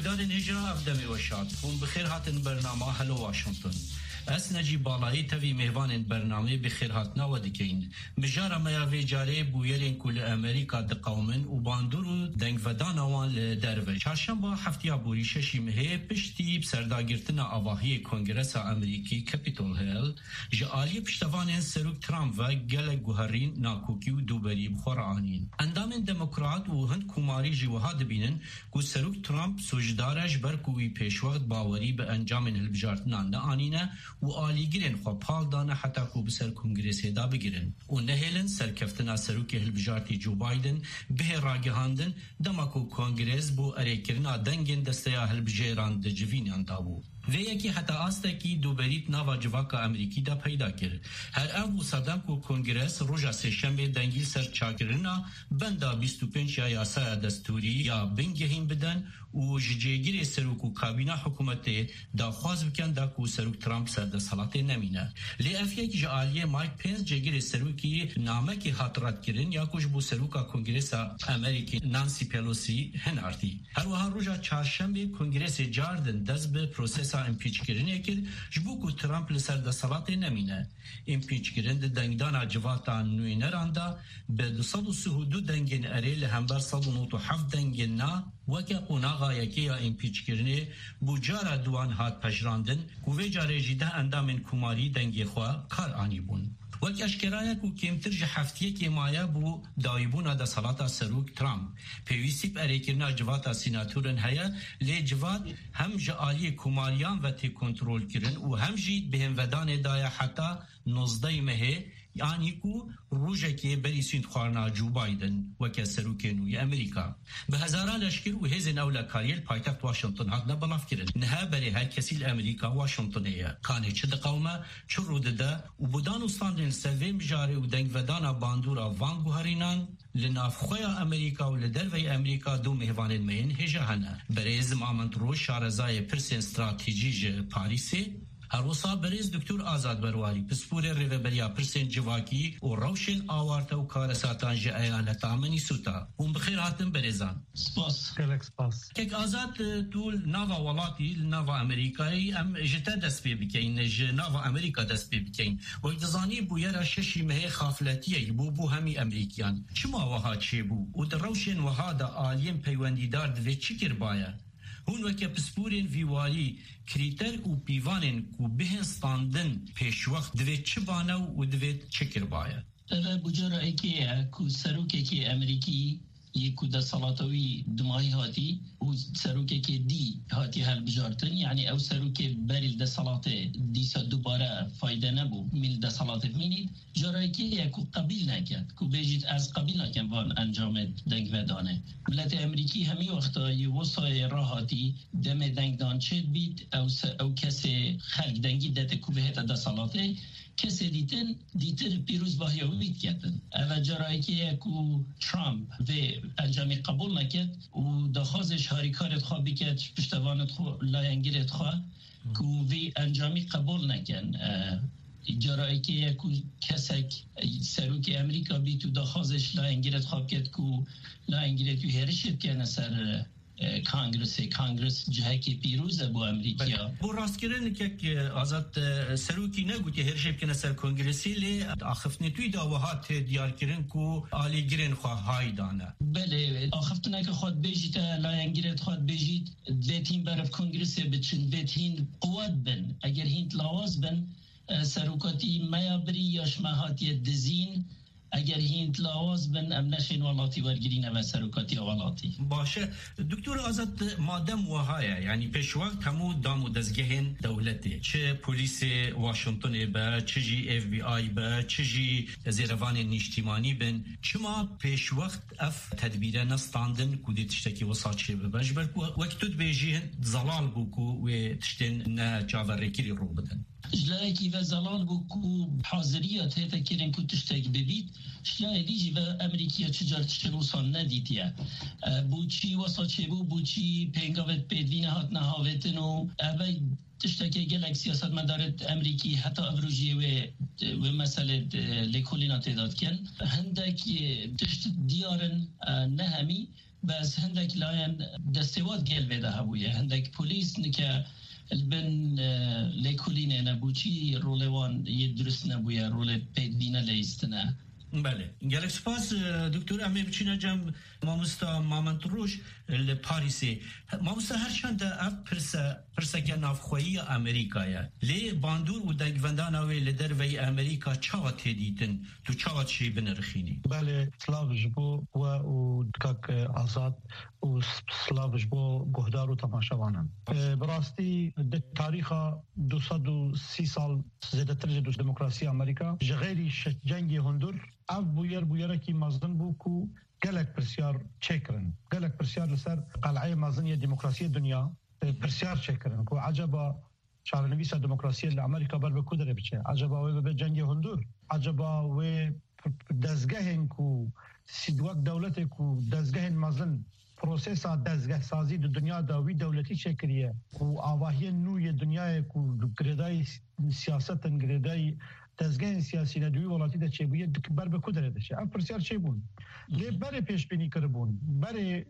گهدار نجرا افدمی وشاد هم بخیر هاتن برنامه هلو واشنطن اس نجی بالایی توی مهوان برنامه بخیر هاتنا و دکین مجارا میاوی جاره بویرین کل امریکا دقومن و باندورو دنگ ودان آوان لدروه چارشنبه هفتیا بوری ششی مهه پشتی بسرداگرتن آواهی کنگرس امریکی کپیتول هیل جعالی پشتوان سروک ترامپ و گل گوهرین ناکوکی و دوبری بخورانین اندام دموکرات و هند کوماری جوها دبینن که سروک ترامپ سوجدارش برکوی پیشوقت باوری به انجام هلبجارتنان نانینه و آلیگرین خو پال دانه حتی کو بسر کنگرس هدا بگیرن و نهیلن سرکفتنا سروک هلبجارتی جو بایدن به راگهاندن دماکو کنگرس بو اریکرنا دنگن دستیا هلبجیران دجوینان دابو و یکی حتی آسته کی دوبریت نوا جواکا امریکی دا پیدا کرد. هر ام و صدام کو کنگرس روژا سشنبه دنگی سر چاکرنا بندا بیست و پنج یا یاسا دستوری یا بنگهیم بدن و ججیگیر سروک و کابینا حکومت دا خواز بکن دا کو سروک ترامپ سر دا صلاة نمینه. لی افیه کی جعالیه مایک پینس جگیر سروکی نامه کی خاطرات کرن یا کش بو سروکا کنگرس امریکی نانسی پیلوسی هنارتی. هر وها روژا چهارشنبه کنگرس جاردن دست به پروسس امپیچ کردن کرد جبو کو ترامپ لسر د صلات نمینه امپیچ کردن د دنگدان جواتا نوینراندا به دوصد و سه و دو دنگن اریل همبر صد و نوت و هفت دنگن نا وکه قناغا یکی یا امپیچ کردن بوجارا دوان هات پشراندن کووی جاره جیده اندامن کماری دنگی خواه کار آنی بون وەک ئەشکرایە و کێمتر هەفتەیەکی مایە بوو داویبوونا دەسەڵاتە سەرۆک ترامپ پێویستی ئەرێکردنا جڤاتە سیناتورن هەیە لێ جڤات هەم ژە ئالیە کوماریان و تێکۆنترۆلکردن و هەم ژی بەهێنڤەدانێدایە حتا نۆزدەی مەهێ یعنی کو روژکی بری سوید خوارنا جو بایدن وکه سروک نوی امریکا به هزاران لشکر و هزین اولا کاریل پایتخت واشنطن هات نبلاف کرن نها بری هر کسی لامریکا واشنطنیه کانه چه دقومه چه رود ده و بودان استاندن سویم جاره و دنگ ودانا باندورا وانگو هرینان لنافخوی امریکا و لدروی امریکا دو مهوان المین هجه هنه بری زمامنت رو شارزای پرسن استراتیجی پاریسی هر وصا بریز دکتر آزاد برواری پسپور ریوبریا پرسن جواکی و روشن آوارتا و کارساتان جه ایالتا منیسوتا اون بخیر هاتن بریزان سپاس کلک سپاس کک آزاد طول ناوا ولاتی ناوا امریکایی ام جتا دست پی بکین جه ناوا امریکا دست پی بکین و اجتزانی بویرا ششی مهی خافلتیه بو بو همی امریکیان چما وها چه بو و در روشن وها دا آلیم پیوندیدار دوی چی کر باید هون وکه پسپورین ویوالی کریتر و پیوانین کو بهن ستاندن پیش وقت دوید چه بانه و دوید چه کر باید اوه بجاره ایکیه کو سروکه که امریکی یک کو ده سلاطوی دماغی هاتی و سروکه که دی هاتی هل بجارتن یعنی او سروکه بریل ده سلاط دیسا دوباره فایده نبو میل ده سلاط بینید جاره ایکیه کو قبیل نکرد کو بیجید از قبیل نکن وان انجام دنگ ودانه ملت امریکی همی وقتا یه وصای راحاتی دم دنگ دان چید بید او, او کسی خلق دنگی داده کو بهت ده سلاطه کسی دیتن دیتر پیروز باهی وید کردن او جرایی که کو ترامپ و انجامی قبول نکرد و دخوازش هاریکارت خواه بکرد پشتوانت خواه لاینگیرت خواه کو وی انجامی قبول نکن جرایی که کو کسک سروک امریکا بی تو دخوازش لاینگیرت خواه بکرد کو لاینگیرت و هرشت کنه سر کانگرس کانگرس جهه که پیروزه با امریکا بو راست کردن که آزاد سروکی نگو که هر شب کنه سر کنگرسی لی آخفتنی توی داوهات دیار کردن که آلی گرین خواه های دانه بله آخفتنه که خود بجید لاینگیرت خود بجید دویتین برف کنگرسی بچن دویتین قوت بن اگر هینت لاواز بن سروکاتی میابری یا شمهاتی دزین اگر هینت لاواز بن ام نشین ولاتی ورگرینه و سروکاتی ولاتی باشه دکتر آزاد مادم وهایه یعنی پیش وقت همو دام و دزگهن دولته چه پلیس واشنطن با چه جی اف بی آی با چه جی زیروان نیشتیمانی بن چما پیش وقت اف تدبیره نستاندن کودی تشتکی وساط شه بباش بل وقت بیجیهن زلال بوکو و تشتن نه جاورکیری رو بدن جلایکی و زلال بوکو حاضریات هیتا کرن که تشتک ببید شلای دیجی و امریکیا چجار تشتن وصان ندیدیه بو چی وصا چه بو بو چی پینگاوت پیدوین هات نهاوتن و اوی تشتکی گلک سیاست مدارت امریکی حتی افروجی و, و مسئله لکولینا تعداد کن هندک تشت دیارن نه همی بس هندك لاين دستوات قال بدا هبويا هندك بوليس نكا البن ليكولين نبوچی رولوان يدرس نبويا رول بيت بينا ليستنا. بله گلک سپاس دکتر امی بچینا جم مامستا مامنت روش لپاریسی مامستا هرچند اف پرسا پرسا گناف خویی امریکایا لی باندور و دگوندان اوی لدر وی امریکا چاوت هدیتن تو چاوت شی بنرخینی بله سلاوش بو و و دکاک آزاد و سلاوش بو گهدار و تماشاوانم براستی تاریخ دوصد و سی سال زیده ترجه دوست دموکراسی امریکا جغیری جنگی هندور اف بویر بویره کی مزدن بو کو گلک پرسیار چکرن گلک پرسیار لسر قلعه مزنی دموکراسی دنیا پرسیار چکرن کو عجبا شارنویسا دموکراسی لامریکا بر به کدره بچه عجبا و به جنگ هندور عجبا و دزگهن کو سیدوک دولت کو دزگهن مزن پروسس دزگه سازی د دنیا دا وی دولتی شکریه کو آواهی نوی دنیا کو گردای سیاست گردای دزگه سیاسی ندوی ولاتی دا چه بویه بر به کدره دشه اف پرسیار چه بون لی بره پیش بینی کربون بره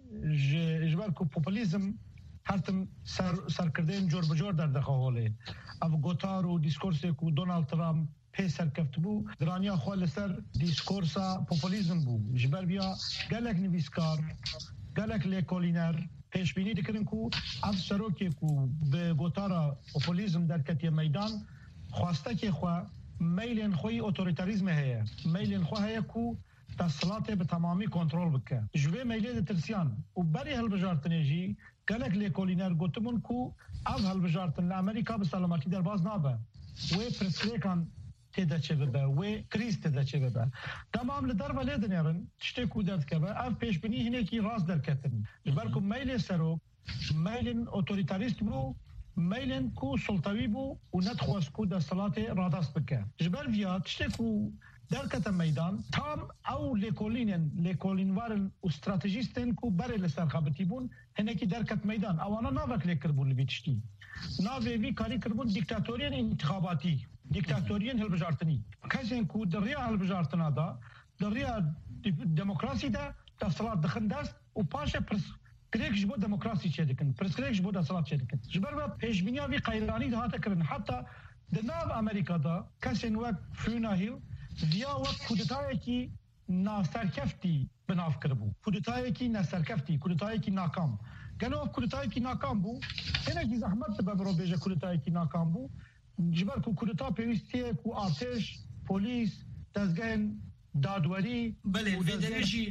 جبر کو پوپولیزم هرتم سر سرکردن جور بجور در دخواله اف گوتار و دیسکورس کو دونالد ترامپ پی سرکفت بو درانیا خوال سر دیسکورسا پوپولیزم بو جبر بیا گلک نویسکار گلک لیکولینر پیش بینی دکرن کو اف سروکی کو به گوتارا پوپولیزم در کتی میدان خواسته که خواه میلین خوی اوتوریتاریزم هيا میلین خو هيا کو تسلط به تمامی کنترل بکه جوه میلین ترسیان و بری هل بجارتنجی گلک لیکولینر گوتمون کو از هل بجارتن امریکا به سلامتی در باز نابه و پرسکریکان تدا چه بده و کریز تدا چه بده تمام لدر ولی دنیرن تشتی کو درد که به اف پیش بینی هنه کی راست در کتن جبرکو میل سرو میلین اوتوریتاریست برو میلن کو سلطوی بو و ندخواست کو در صلات رادست بکه جبر ویا تشتی کو در کتن میدان تام او لیکولینن لیکولینوارن و استراتیجیستن کو بره لسر خابتی بون هنه کی در کت میدان اوانا ناوک لیکر بون لبی تشتی ناوی وی کاری کربون دیکتاتورین انتخاباتی دیکتاتورین هلبجارتنی کسین کو در ریا هلبجارتنا دا در ریا دموکراسی دا در صلات دخندست و پاشه پرس كريك جبو ديمقراطي شدكن برسكريك جبو دا صلاه شدكن جبر بيش بنيا في قيراني ده تكرن حتى دناف امريكا دا كاسن وقت فينا هيل ديا وقت كودتايكي نا سركفتي بناف كربو كودتايكي نا سركفتي كودتايكي ناكام قالوا كودتايكي ناكام بو هنا جي زحمت ببرو بيجا كودتايكي ناكام بو جبر كو كودتا بيستي كو ارتش بوليس دزگهن دادوری بله الفيدريجي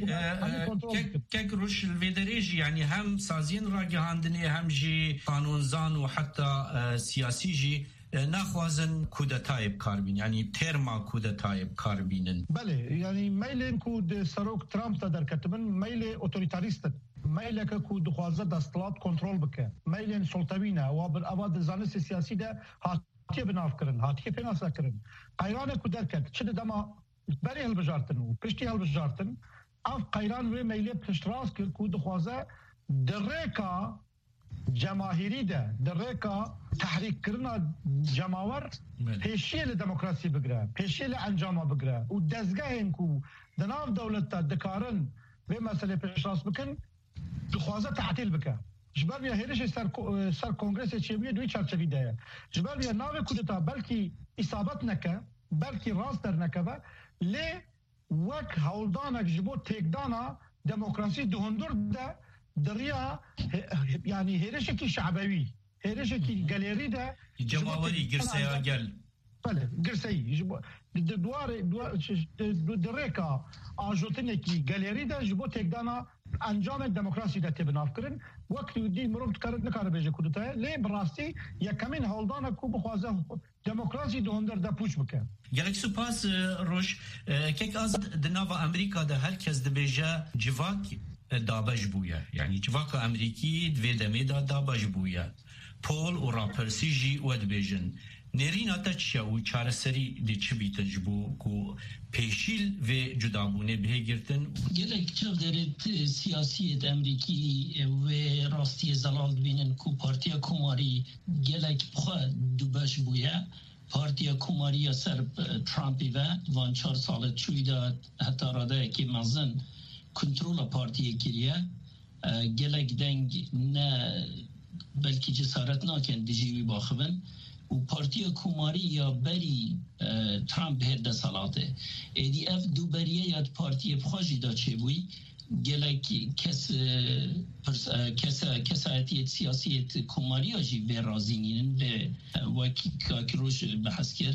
كك روش الفيدريجي يعني هم سازين راجهاندني هم جي قانونزان وحتى سياسي جي ناخوازن كودتاي بكاربين يعني تيرما كودتاي بكاربين بله يعني ميلين كود سروك ترامب تدر كتبن ميل اوتوريتاريست ميل كود خوازه دستلات كنترول بك ميلين سلطوينا وبالاباد الزانس السياسي ده هاتيه بناف كرن هاتيه بناف كرن قيرانه كودر كت شد دما بری هلبجارتن و پشتی هلبجارتن اف قیران و میلی پشتراس کرد که دخوازه درکا جماهیری ده درکا تحریک کرنا جماور پیشی لدموکراسی بگره پیشی لانجام بگره و دزگه این که دناف دولت تا دکارن و مسئله پشتراس بکن دخوازه تعطیل بکن جبر بیا هیرش سر سر کنگرس چیمیه دوی چارچوی ده جبر بیا ناو کودتا بلکی اصابت نکه بلکی راست در نکه لی وک هولدانک جبو تیکدانا دموکراسی دهندور ده دریا يعني هيرشكي شعبوي هيرشكي جاليري ده جماوري قرسيا قال بله قرسي دوار دريكا اجوتنكي جاليري ده جبو تيكدانا انجام الديمقراطي ده تبناف كرن وقت دي مرم تكرر نكار بيجي كودتا لي براستي يا كمين هولدانا كو بخوازه ديمقراطي دهندر ده پوش بكن گلک سپاس روش کیک از دناوا امریکا ده هرکس دبیجه جواک دابج بویا یعنی جواک امریکی دوی دمی دا دابج بویا پول و راپرسی جی و دبیجن نرینا تا چیا و چارسری دی چی بیتن جبو کو پیشیل و جدابونه به گرتن گلک چه درد سیاسیت امریکی و راستی زلال بینن کو پارتیا کماری گلک بخوا دوبش بویا پارتیا کماری سر ترامپی و وان چهار سال چوی داد حتی راده که مزن کنترول پارتی کریه گلک دنگ نه بلکه جسارت ناکن دیجیوی باخبن و پارتی کوماری یا بری ترامپ هر دسالاته ایدی اف دو بریه یاد پارتی بخواجی دا چه بوی گلک کس کس کسایتیت سیاسیت کوماری آجی و رازینین و وکی کاکروش بحث کرد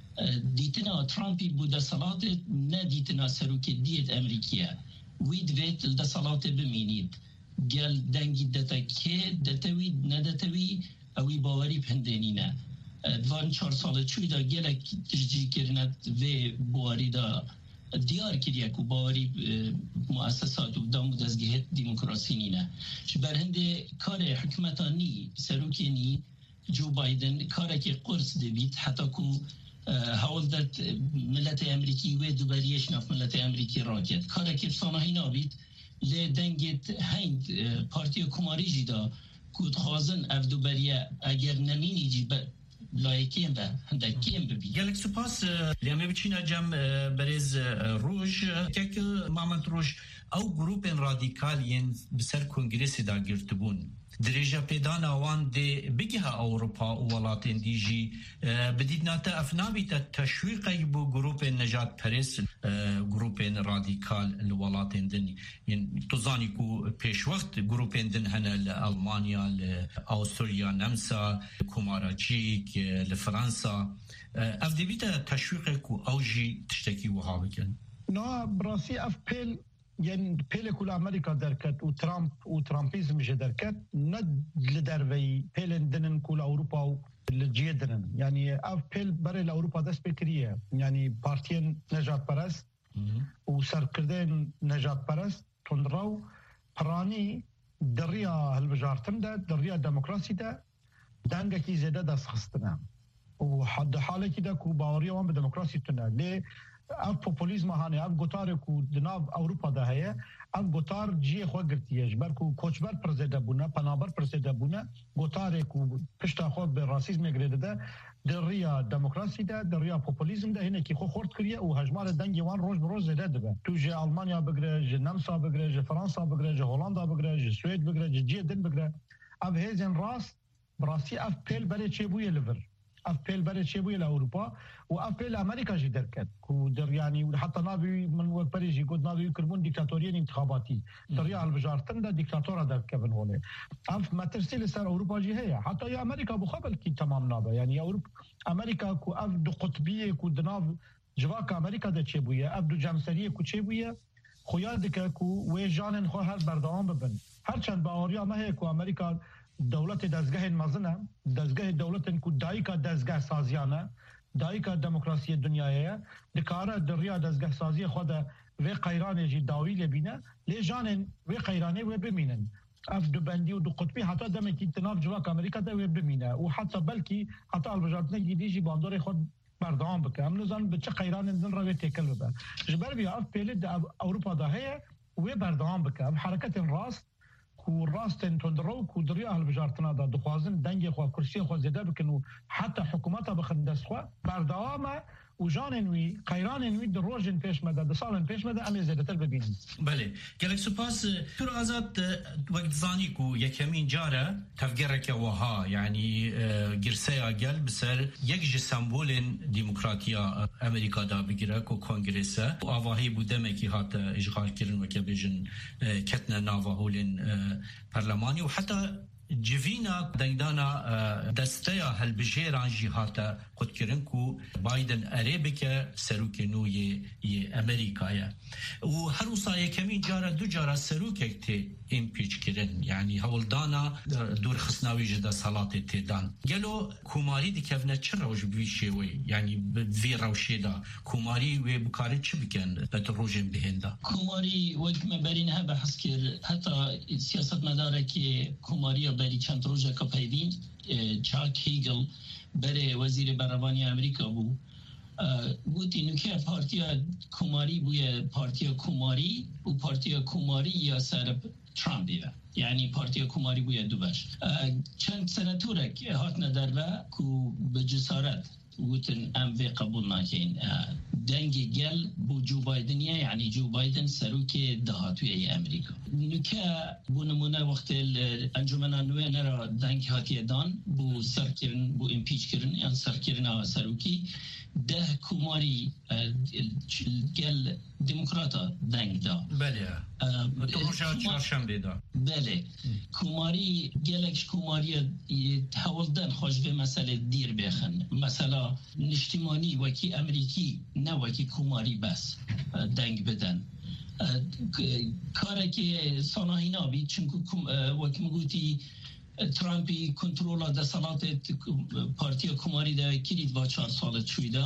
دیتنا ترامپی بود دسالات نه دیتنا سروک دیت امریکیه وید ویت دسالات بمینید گل دنگی دتا که دتوی ندتوی اوی باوری پندینینه دوان چهار سال چوی دا گلک تجدی کرند و باوری دا دیار کریه که باوری مؤسسات و دام دزگهت دیموکراسی نینه بر هنده کار حکمتانی سروکی نی جو بایدن کاره که قرص دوید حتی که هاول داد ملت امریکی و دوباریش ناف ملت امریکی راکت کاره که بسانه نابید لی دنگت هند پارتی کوماری جیدا کود خازن اف دوباریه اگر نمینی جی لایکیم به هندکیم ببی گلک سپاس لیامه بچینا جم برز روش که مامنت روش او گروپ رادیکالین بسر کنگرسی دا گرتبون درجه پیدان آوان ده بگه اوروپا و ولاتین دیجی بدید ناتا افنابی تا تشویقی بو گروپ نجات پرس گروپ رادیکال الولاتین دن یعنی توزانی کو پیش وقت گروپ دن هنه لألمانیا لأوستریا نمسا کوماراچیک لفرانسا اف دی بیتا تشویقی کو اوجی تشتکی وها بکن نا براسي اف بيل يعني بيل كل امريكا دركت وترامب وترامبيزم جه دركت ند لدروي بيل دنن كل اوروبا الجيدرن يعني اف بيل بري لاوروبا داس بكريه يعني بارتين نجات برس وسركردين نجات برس تندرو براني دريا هالبجارتم ده دريا ديمقراطي ده دانگه کی زده دست خستنه و حد حاله کی ده کو باوری وان به دموکراسی تنه لی اف پوپولیزم هانه اف گوتار کو دناو اوروپا ده هه اف گوتار جی خو گرتیه بر کو کوچبر پرزیده بونه پنابر پرزیده بونه گوتار کو پشتا خو به راسیسم گرده ده دریا دموکراسی ده دریا پوپولیزم ده هنه کی خو خورد کریه و هجمار دنگی وان روز بروز زده ده تو جه آلمانیا بگره جه نمسا بگره جه فرانسا بگره جه هولندا بگره جه سوئد بگره جه جی دن بگره اف هیزن راست براسي اف بيل بري تشيبويه ليفر اف بيل بري تشيبويه لاوروبا واف بيل امريكا جي دركت كو در يعني حتى نابي من وبريجي قد نابي يكرمون ديكتاتوريين انتخاباتي دريا البجارتن ده ديكتاتورا در كيفن هولي اف ما ترسل سر اوروبا جي هي حتى يا امريكا بخبل كي تمام نابا يعني اوروبا امريكا كو اف دو قطبيه كو دناف جواك امريكا ده تشيبويه اف دو جمسريه كو تشيبويه خويا دكا كو ويجانن خو هر بردوام ببن هر چند باوريا ما هي كو امريكا دولت دزگاه مزنه دزگاه دولت کو دایکا دزگاه سازیانه دایکا دموکراسی دنیایه دکاره دریا دزگاه سازی خود و قیران جی داوی لبینه لجانن و قیرانه و بمینن اف دو بندی و دو قطبی حتی دمکی تناف جواک امریکا ده و بمینه و حتی بلکی حتی البجارتنه گیدیجی باندور خود بردام بکه هم نزان بچه قیران دن روی تکل ببه جبر بیا اف پیلید اوروپا ده هیه و بردام بکه حرکت راست کو راستن تندرو کو دریا هالبجارتنا دا دخوازن دنگ خو کرسی خو زده بکنو حتی حکومتا بخندس خو بردوامه و جاننوی قیراننوی در روزن پیش مده در سالن پیش مده امی زده تر ببینیم بله گلک سپاس تر آزاد وقت زانی کو یکمین جاره تفگرک وها یعنی گرسه گل بسر یک جه سمبول ديمقراطيا امریکا دا بگیره کو کنگرسه و آواهی بودمه که هات اشغال کرن و که بیجن کتن ناواهولین پرلمانی و حتی جوینا دنگدانا دستیا هالبجيران جهاتا قد كرنكو بايدن أريبكا سروك نوية أمريكايا وهروصا كمين جارة دو جارة سروكك تي امبيج كرن يعني هولدانا دور خصناوي جدا صلاة تيدان قالوا كوماري دي كيفنا تشروج بيشيوي يعني بفي روشيدا كوماري وبكاري تشبكن بتروجن بهندا كوماري وقت ما برينها بحسكر حتى سياسة مدارك كوماري بري چند روزه که پیوین چاک هیگل بره وزیر بروانی امریکا بو گوتی نوکه پارتیا کوماری بوی پارتیا کوماری و پارتیا کوماری یا سر ترامپیه یعنی پارتیا کوماری بوی دوبش چند سنتورک هات ندر و کو به جسارت گوتن ام وی قبول نکین دنگ گل بو جو بایدنیه، یعنی جو بایدن سروک دهاتوی امریکا. نکه بو نمونه وقت انجمن نوی نرا دنگ هاتی دان بو سرکرن بو امپیچ کرن یعنی سرکرن سروکی ده کماری گل دموکراتا دنگ دا. بله تو روشا چهارشنبه دا. بله کماری گلکش کماری حوالدن خوش به مسئله دیر بخن، مثلا نشتیمانی وکی امریکی نه وکی کماری بس دنگ بدن. کاره که ساناهینا بید چونکه وکی مگوتی ترامپی کنترول دستالات پارتی کماری ده کرید و چهار سالت شویده،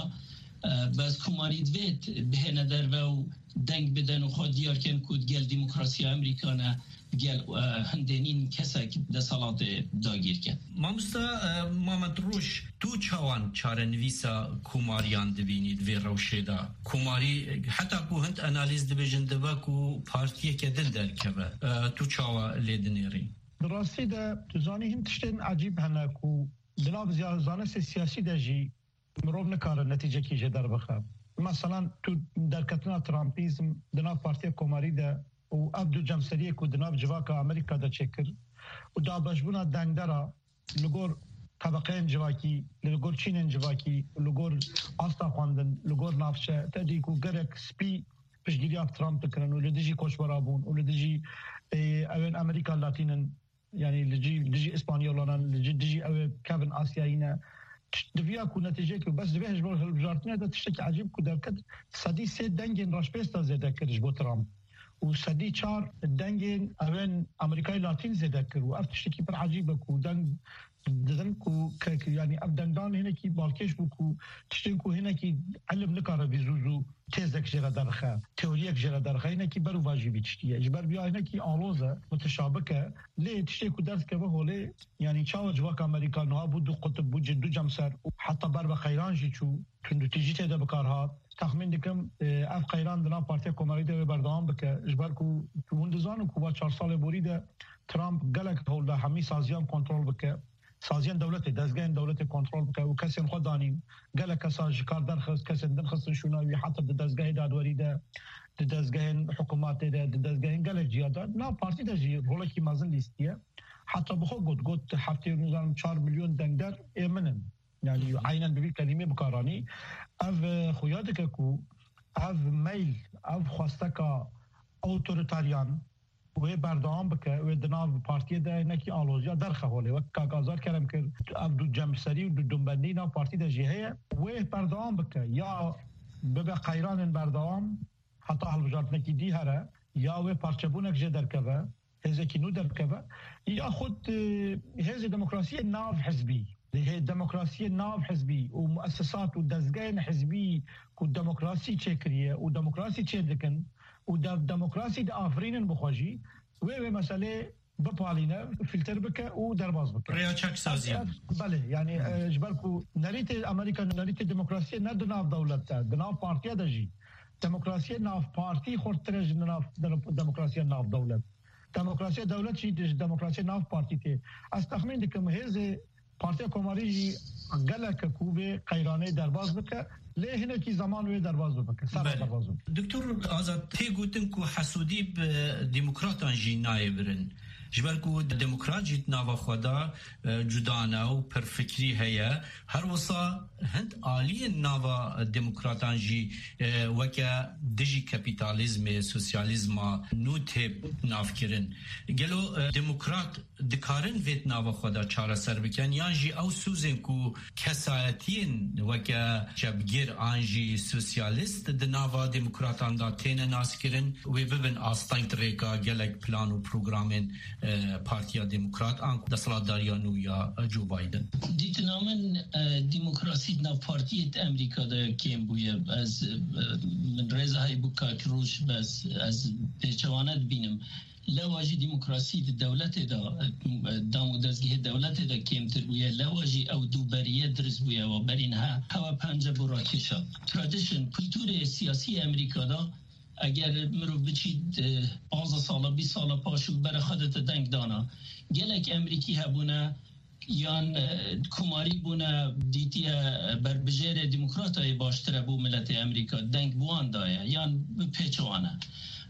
بس کماری دوید به ندر و دنگ بدن و خود دیار کن کود گل دموکراسی امریکانه گل هندینین کسک دستالات داگیر کن. مامستا محمد روش تو چوان چارنویسا کماریان دبینید وی روشه دا کماری حتی کو هند انالیز دبیجن دبا کو پارتیه که دل در کبه تو چوا لیدنیری دراستی ده تزانی هم تشتین عجیب هنه کو دناب زانست سیاسی ده جی مروب نکاره نتیجه کی جه در بخواب. مثلا تو در کتنا ترامپیزم دناب پارتی کماری ده و ابدو جمسریه کو دناب جواکا امریکا ده چکر و دا بجبونا دنگ دارا لگور طبقین جواکی لگور چینن جواکی لگور آستا خواندن لگور نافشه تدی کو گرک سپی پشگیری اف ترامپ تکرن و لدیجی کوشبرابون و لدیجی اوین امریکا لاتینن يعني لجي لجي اسبانيولا لجي لجي او كابن اسياينا دفيا كو نتيجه كو بس دفيا جبر الجارتنا ده تشتكي عجيب كو دركت صدي سي دنجن راشبيستا زيدا كرج بو ترامب وصدي چار دنجن اوين امريكاي لاتين زيدا كرو اف تشتكي بر عجيبه كو دنج دزن كو يعني ابدان دان هنا كي بالكيش بو تشتين كو هنا كي علم نكاره بيزوزو تزك جرا درخه تئوریک جرا درخه هنا كي برو واجبي تشتيه جبر بيا هنا كي انلوزه متشابكه ليه تشتي كو درس كبه هولي يعني تشاو جواك امريكا نها بو قطب بو جدو جمسر حتى بر بخيران جي چو كندو تيجي تده بكارها تخمين دكم اف خيران دنا بارتي كوماري ده بردام بك جبر كو وندزان كو با چهار سال بوريده ترامپ گلک هول ده همي سازيان کنترل بك سازیان دولت دزگاه دولت کنترل بکه و کسی خود دانیم گله کساج کار درخواست کسی درخواست شوناوی حتی دزگاه دادوری ده دزگاه حکومت ده دزگاه گله جیادات نه پارتی ده جی روله کی مازن لیستیه حتی بخو گفت گفت هفته نظام چهار میلیون دنگ در ایمنن یعنی عینا ببی کلمه بکارانی اف خویاده که کو اف میل اف خواسته که اوتوریتاریان و بردام بکه و دناو پارتی ده نکی آلوزیا درخه هوله و کاغازات کردم که ابدو جمسری و دنبندی نا پارتی ده جیه و بردام بکه یا ببه قیران بردام حتی حال وزارت نکی دی هره یا و پارچبونک جه درکوه هزه کی نو درکوه یا خود هزه دموکراسی ناو حزبی هي دموکراسی ناو حزبی و مؤسسات و دزگاه حزبی که دموکراسی چه کریه و دموکراسی چه دکن و دموکراسی د آفرینن بخواجی و و مسئله بپالینه فیلتر بکه و درباز بکه ریا چک سازیان بله یعنی جبرکو نریت امریکا نریت دموکراسی نه دناف دولت تا دناف پارتی دجی دموکراسی ناف پارتی خورترج ناف دموکراسی ناف دولت دموکراسی دولت چی دموکراسی ناف پارتی ته از تخمین دکم هزه پارتی کماری جی گلک کوبه قیرانه درباز بکه لی هنه کی زمان وی درباز بکه سر درباز بکه دکتر آزاد تی گوتن کو حسودی به دموکراتان جی نایبرن جبر کو دموکرات جیت ناوا خدا جدانا و پرفکری هيا هر وصا هند عالی ناوا دموکراتان جی وکا دجی کپیتالیزم سوسیالیزم نوت نافکرن گلو دموکرات دکارن ویت ناوا خدا چاره سر بکن یا جی او سوزن کو کسایتین وکا جبگیر آنجی سوسیالیست د ناوا دموکراتان دا تین ناس کرن و ببن آستانگ تریکا گلک پلان و پروگرامن پارتیا دموکرات آن دستلاتداریانو یا جو بایدن دیتنامن دموکراسی نا پارتی امریکا دا کیم بویه از من رضا های بکا کروش بس از پیچوانت بینم لواجی دموکراسی دولت دا دامو دزگه دولت دا کمتر بویه لواجی او دوبریه درز بویه و برینها هوا پنجه براکشا ترادیشن کلتور سیاسی امریکا دا اگر مرو بچید پانزده ساله بیست ساله پاشو بر خودت دنگ دانا گلک امریکی هبونه یان کوماری بونا دیتیا بربجیر دموکراتای باشتر بو ملت امریکا دنگ بوان دایا یان بپیچوانه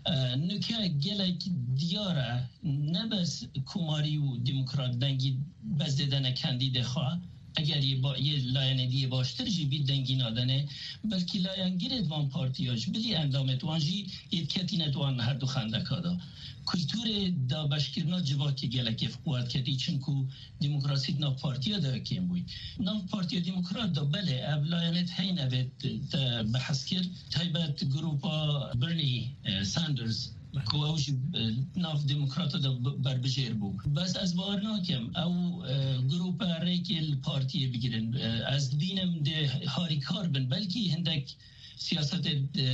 نکه گلک دیاره نبس کوماری و دموکرات دنگی بس دیدن کندید خواه اگر یه, با... یه لاین دیگه باشتر جی بید دنگی نادنه بلکه لاین گیرد وان پارتیاج بلی اندامت وان جی یه کتی ندوان هر دو خنده کادا کلتور دا بشکرنا جواکی گلک فقوات کتی چنکو دموکراسی نا پارتیا دا کم بوی نا پارتیا دموکرات دا بله او لاینت هین اوید بحث کرد تایبت گروپا برنی ساندرز که اوش ناف دموکرات دا بربجیر بو بس از باور ناکم او گروپ ریکل پارتی بگیرن از بینم ده هاری کار بن بلکی هندک سیاست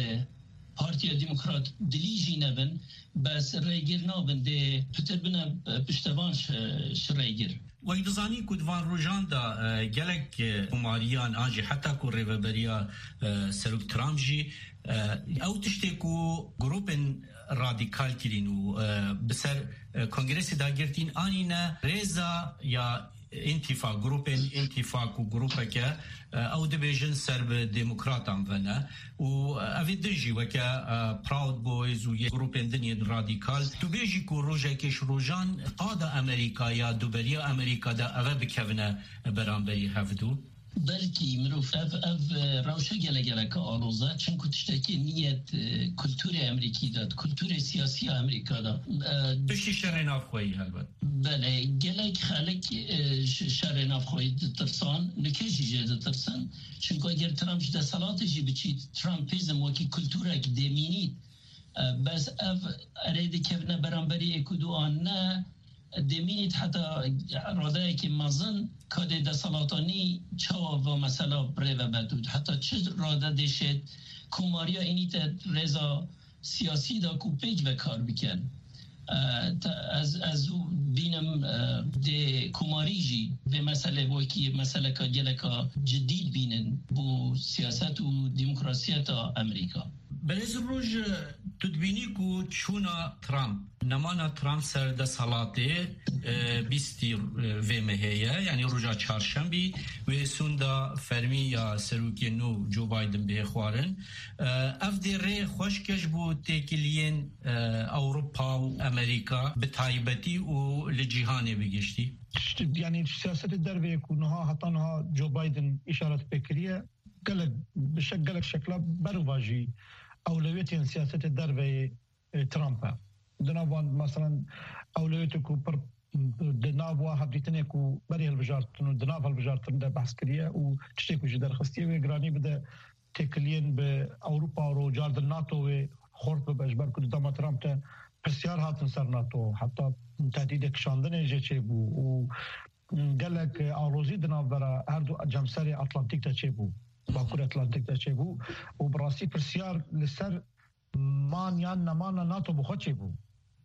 پارتی دموکرات دلیجی نبن بس ریگیر نابن ده پتر بنا پشتوان شریگیر وقت زانی کدوان روزان دا گلک کماریان آنجی حتی که ریوبریا سروک ترامپ جی او تشتی که گروپن رادیکال کرین و بسر کنگرسی دا گرتین آنی نه ریزا یا انتفاق گروپن انتفاق و گروپه که او دبیجن سرب دموکراتان ونه و اوی دنجی وکا پراود بویز و یه گروپن دنیا رادیکال تو بیجی که روژه کش روژان قادا امریکا یا دوبریا امریکا دا اوه بکونه برانبری هفدو بلکی مروف اف اف روشه گله گله که آلوزه چون که تشتکی نیت کلتور امریکی داد کلتور سیاسی امریکا داد بشی شر نافخویی البته بله گله خالق شر نافخویی دترسان نکشی جه دترسان چون که اگر ترامپ جده سلاطه جی بچید ترامپیزم وکی کلتوره که دمینید بس اف ارید که برانبری اکودو آن نه دمینید حتی راده که مزن کاده ده سلاطانی چا و مثلا بره و بدود حتی چه راده دشت کماریا اینی تا رضا سیاسی دا کو پیج و کار بکن از از بینم ده کماری جی به مسئله بایی که مسئله که گله که جدید بینن بو سیاست و دموکراسیت امریکا بلیز روش تدبینی که چونا ترامپ نمانا ترامپ سر ده سلاطه بیستی ویمهیه یعنی روژا چارشنبی و سوندا فرمی یا سروکی نو جو بایدن به خوارن اف دی ری خوشکش بو تکیلین اوروپا و امریکا به تایبتی و لجیهانه بگشتی یعنی سیاست در ویکونها حتی نها جو بایدن اشارت بکریه گلک بشک گلک شکلا برواجی اولویت سیاست در وی ترامپ دنابان مثلا اولویت کو پر دنابوا حبیتنه کو بری الوزارتون دناب الوزارتون ده بحث کریه و چه کو جدر خستیه و گرانی بده تکلین به اروپا و جارد ناتو و خورد به اجبار کو دما ترامپ ته بسیار هاتن سر ناتو حتی تهدید کشاندن جه چه بو و گلک آروزی دناب برا هر دو جمسر اتلانتیک ته چه بو باکور اتلانتیک ته چه بو و براسی بسیار لسر مان یان نمان ناتو بخواد چه بو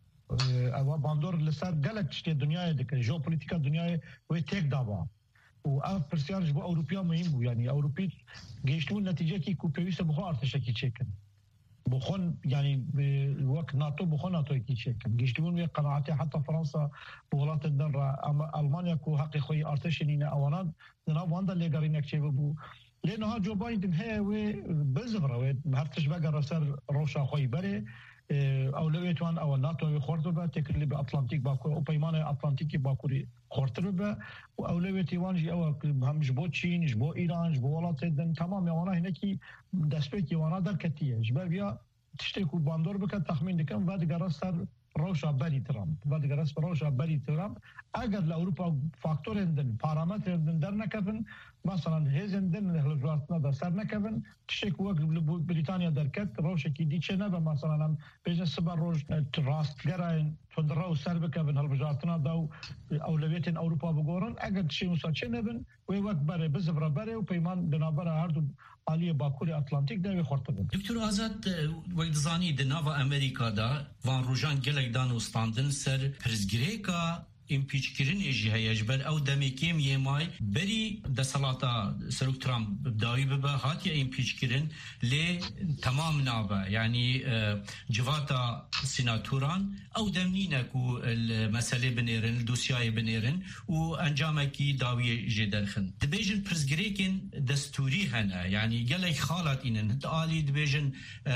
او باندور لسر گلک چتی دنیای دکه ژئوپلیتیکا دنیای و تک داوا و اف پرسیار جو اروپیا مهم بو یعنی اروپی گشتون نتیجه کی کوپیوس بخو ارتش کی چکن بخون يعني وقت ناتو بخون ناتو کی چکن گشتون قناعت حتی فرانسا ولات الدر المانيا کو حق خوي ارتش نینه اوانان دنا واندا لګرینک چه بو لانه جو بايدن هي و بزبره و هفتش بقى رسر روشا خوي بري اولویتوان او ناتو خورده به تکلی به اتلانتیک باکو او پیمان اتلانتیکی باکوری خورده به و اولویتوان جی او هم جبو چین جبو ایران جبو ولات دن تمام یوانا هنکی دسپیک یوانا در کتیه جبر بیا تشتی کو باندور بکن تخمین دکن و دیگر سر روشا بری ترامپ و دیگر سر روشا بری ترامپ اگر لاوروپا فاکتور اندن پارامتر اندن در نکفن مثلا هزندن هلوزارتنا در سر نکفن تشک وقت بریتانیا در کت روش کی دیچه نبه مثلا هم بیجن سبر روش راستگرین تندرا و سر بکفن هلوزارتنا داو اولویت اروپا بگورن اگر تشی مساچه نبن و وقت بره بزبره بره و پیمان دنابره هر دو عالی باکوری اتلانتیک دا خورده بن دکتر آزاد وقت زانی دناوا امریکا دا وان روژان گلک دان استاندن سر پرزگریکا امپیچ کردن جی هیج بر او دمکیم یمای بری دسالتا سروک ترامپ بداوی ببا هاتیا امپیچ کردن لی تمام نابا يعني جواتا سيناتوران او دمنينا كو المسألة بنيرن الدوسياي بنيرن وانجامكي داوية جدرخن دبيجن برزجريكن دستوري هنا يعني قالك خالات إنن هتقالي دبيجن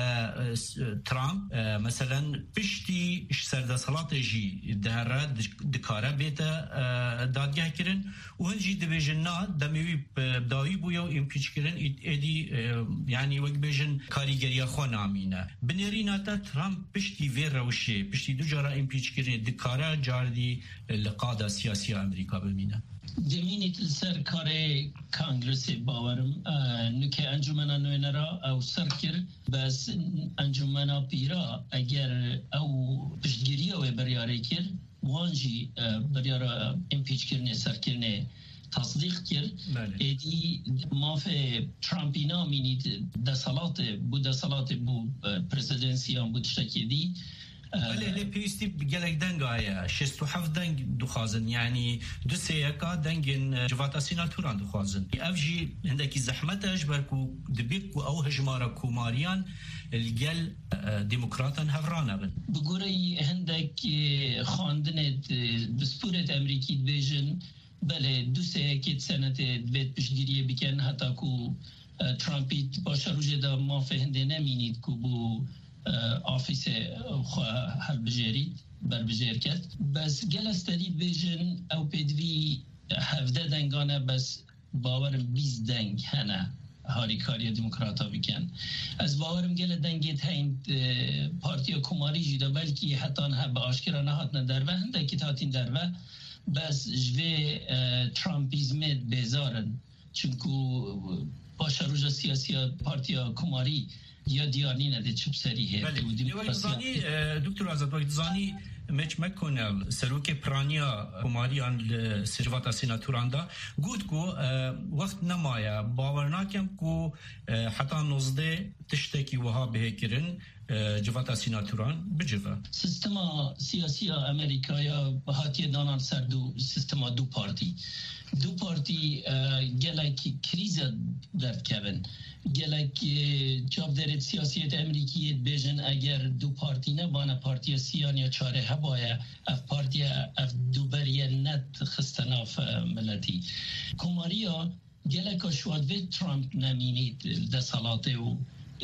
ترامب مثلا بشتي سرد صلاة جي دهرات دكارة بيتا دادگاه كرن وهنجي دبيجن نا دميوي بداوي بويو امبيچ كرن ادي يعني وق بيجن كاريگريا خوانا مينا بنيرينا تا ترامب بشتي فير روشي بشتي دو جارا امبيچ كرن دكارة جاردي القادة السياسية امريكا بمينا دمینی سر کار کانگرس باورم نکه انجمنا نوینرا او سر کر بس انجمنا پیرا اگر او پشتگیری او بریاره کر وانجی بریاره امپیچ کرنه سر کرنه تصدیق کرد ایدی مافه ترامپینا مینید دسالات بو دسالات بو پرزیدنسیان بود شکی دی بله لی پیستی گلک دنگ آیا شست و هفت دنگ دخوازن يعني دو سيكا دنگن جواتا سيناتوران دخوازن افجي هندكي زحمتش بركو دبيكو او هجمارا كوماريان الجل ديمقراطا هفرانا بن بقوري هندك خاندنة بسپورت امريكي دبيجن بله دو سيكي سنة بيت بشگيريه بكن حتى كو ترامپي باشا روجه دا ما فهنده نمينيد كو بو آفیس هر بجاری بر بجار کرد بس گل استدید بیجن او پیدوی هفده دنگانه بس باورم بیست دنگ هنه هاری کاری دموکراتا بکن از باورم گل دنگیت هین پارتیا کماری جیدا بلکی حتی نه به آشکرا نهاتن دروه هنده که تاتین دروه بس جوه ترامپیزمت بیزارن چونکو باشه روژا سیاسی پارتیا کماری یا دیانی نده چپ سریه بله دکتر آزاد وقت زانی مچ مکونل سروک پرانیا کماریان سجواتا سیناتوران دا گود کو وقت نمایا باورناکم کو حتی نوزده تشتکی وها به کرن جواتا سیناتوران بجوه سیستم سیاسی امریکا یا هاتی دانان سر دو سیستم دو پارتی دو پارتی گلک کریز درد کبن گلک جاب درد سیاسیت امریکیت بیجن اگر دو پارتی نبانه پارتی سیان یا چاره هبایه اف پارتی اف دو بریه نت خستناف ملتی کماریا گلک شوادوه ترامپ نمینید ده صلاته و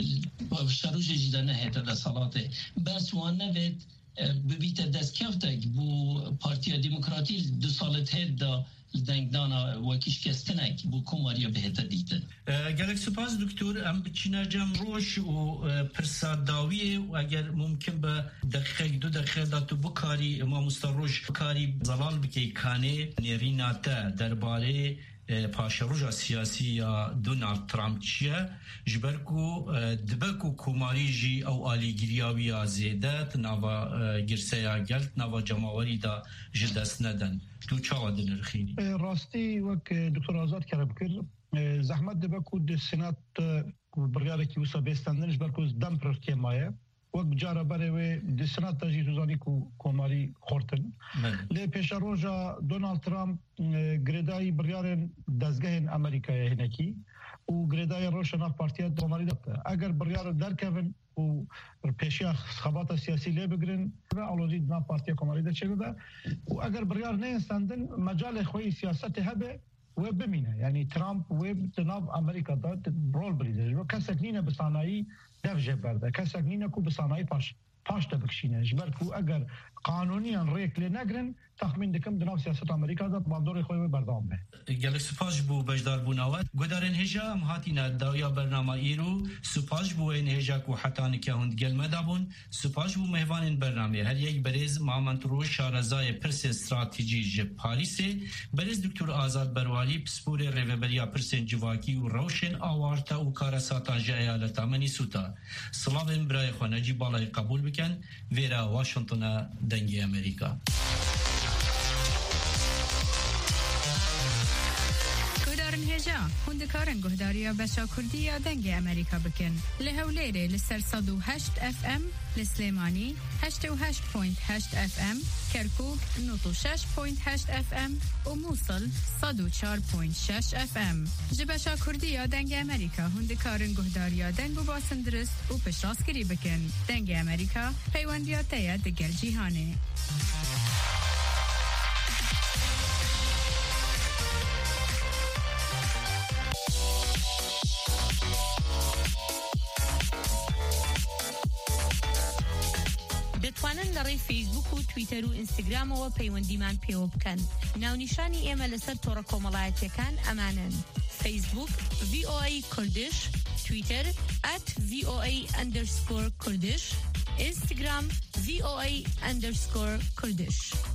شروع جدا نهیت ده صلاته بس وان نوید ببیت دست کفتک بو پارتی دموکراتی دو سالت هید دا دنگدانا وکیش کستنک بو کماریا بهتا دیدن گلک سپاس دکتور ام بچینا جم روش و پرساداوی و اگر ممکن به دقیقه دو دقیقه داتو بکاری ما مستروش بکاری زلال بکی کانه نیریناتا درباره پاشروجا سیاسی یا دونالد ترامپ چیه جبرکو دبکو کماری جی او آلیگریاوی آزیدت نوا گرسیا گلت نوا جماوری دا جدست ندن تو چاوا دنرخینی راستی وک دکتر آزاد کرد بکر زحمت دبکو د سنات برگاره کی وسا بیستندنش برکو دم پر کمایه وقت جارا بره د سنات تجی روزانی کو کوماری خورتن له پیش روزا دونالد ترامپ گریدای بریارن دزگاه امریکا هنکی و گریدای روشنا پارتیا کوماری دکته اگر بریار در کوین و پیشیا خبات سیاسی له بگرن اولوی دنا پارتیا کوماری ده چه و اگر بریار نه استندن مجال خوی سیاست هبه و بمینه یعنی ترامپ و تناب امریکا داد رول بریده و کسکنینه بصنایی دفجه برده کسکنینه کو بصنایی پاش پاش تبکشینه جبر کو اگر قانونيا ريك لنقرن تخمين دكم دناو سياسة أمريكا ذات بابدور خوي بردام به. جالس سپاس بو بجدار بوناوت قدرن هجا مهاتينا داويا برنامه إيرو سپاس بو إن هجا كو حتى نكهون جل مدابون سپاس بو مهوان برنامه هر یک برز معمن تروش شارزای پرس استراتيجي جب پاریسه برز دکتر آزاد بروالی پسپور ریوبریا پرسن جواکی و روشن آوارتا و کارساتان جایالتا منیسوتا سلام برای خانجی بالای قبول بکن ویرا واشنطن دنگی امریکا. کدارن هجا هندکارن گهداریا بشا کردی یا دنگ امریکا بکن لهولیره لسر صد و هشت اف ام لسلیمانی هشت و هشت پوینت هشت اف ام کرکوک نوت و شش پوینت هشت اف ام و موصل صد و چهار پوینت شش اف ام جبشا کردی یا دنگ امریکا هندکارن گهداریا دنگ و باسن درست و پشتاسکری بکن دنگ امریکا پیوندیات تیا دگر جیهانه دەتوانن لە ڕێی فیسبوک و تویتەر و ئینستاگرامەوە پەیوەندیمان پێوە بکەن. ناونیشانی ئێمە لەسەر تۆڕە کۆمەڵایەتیەکان ئەمانن: فیسبوک وی او ای کوردش، تویتر at وی او ای underscore کوردش، اینستاگرام وی او ای underscore کوردش.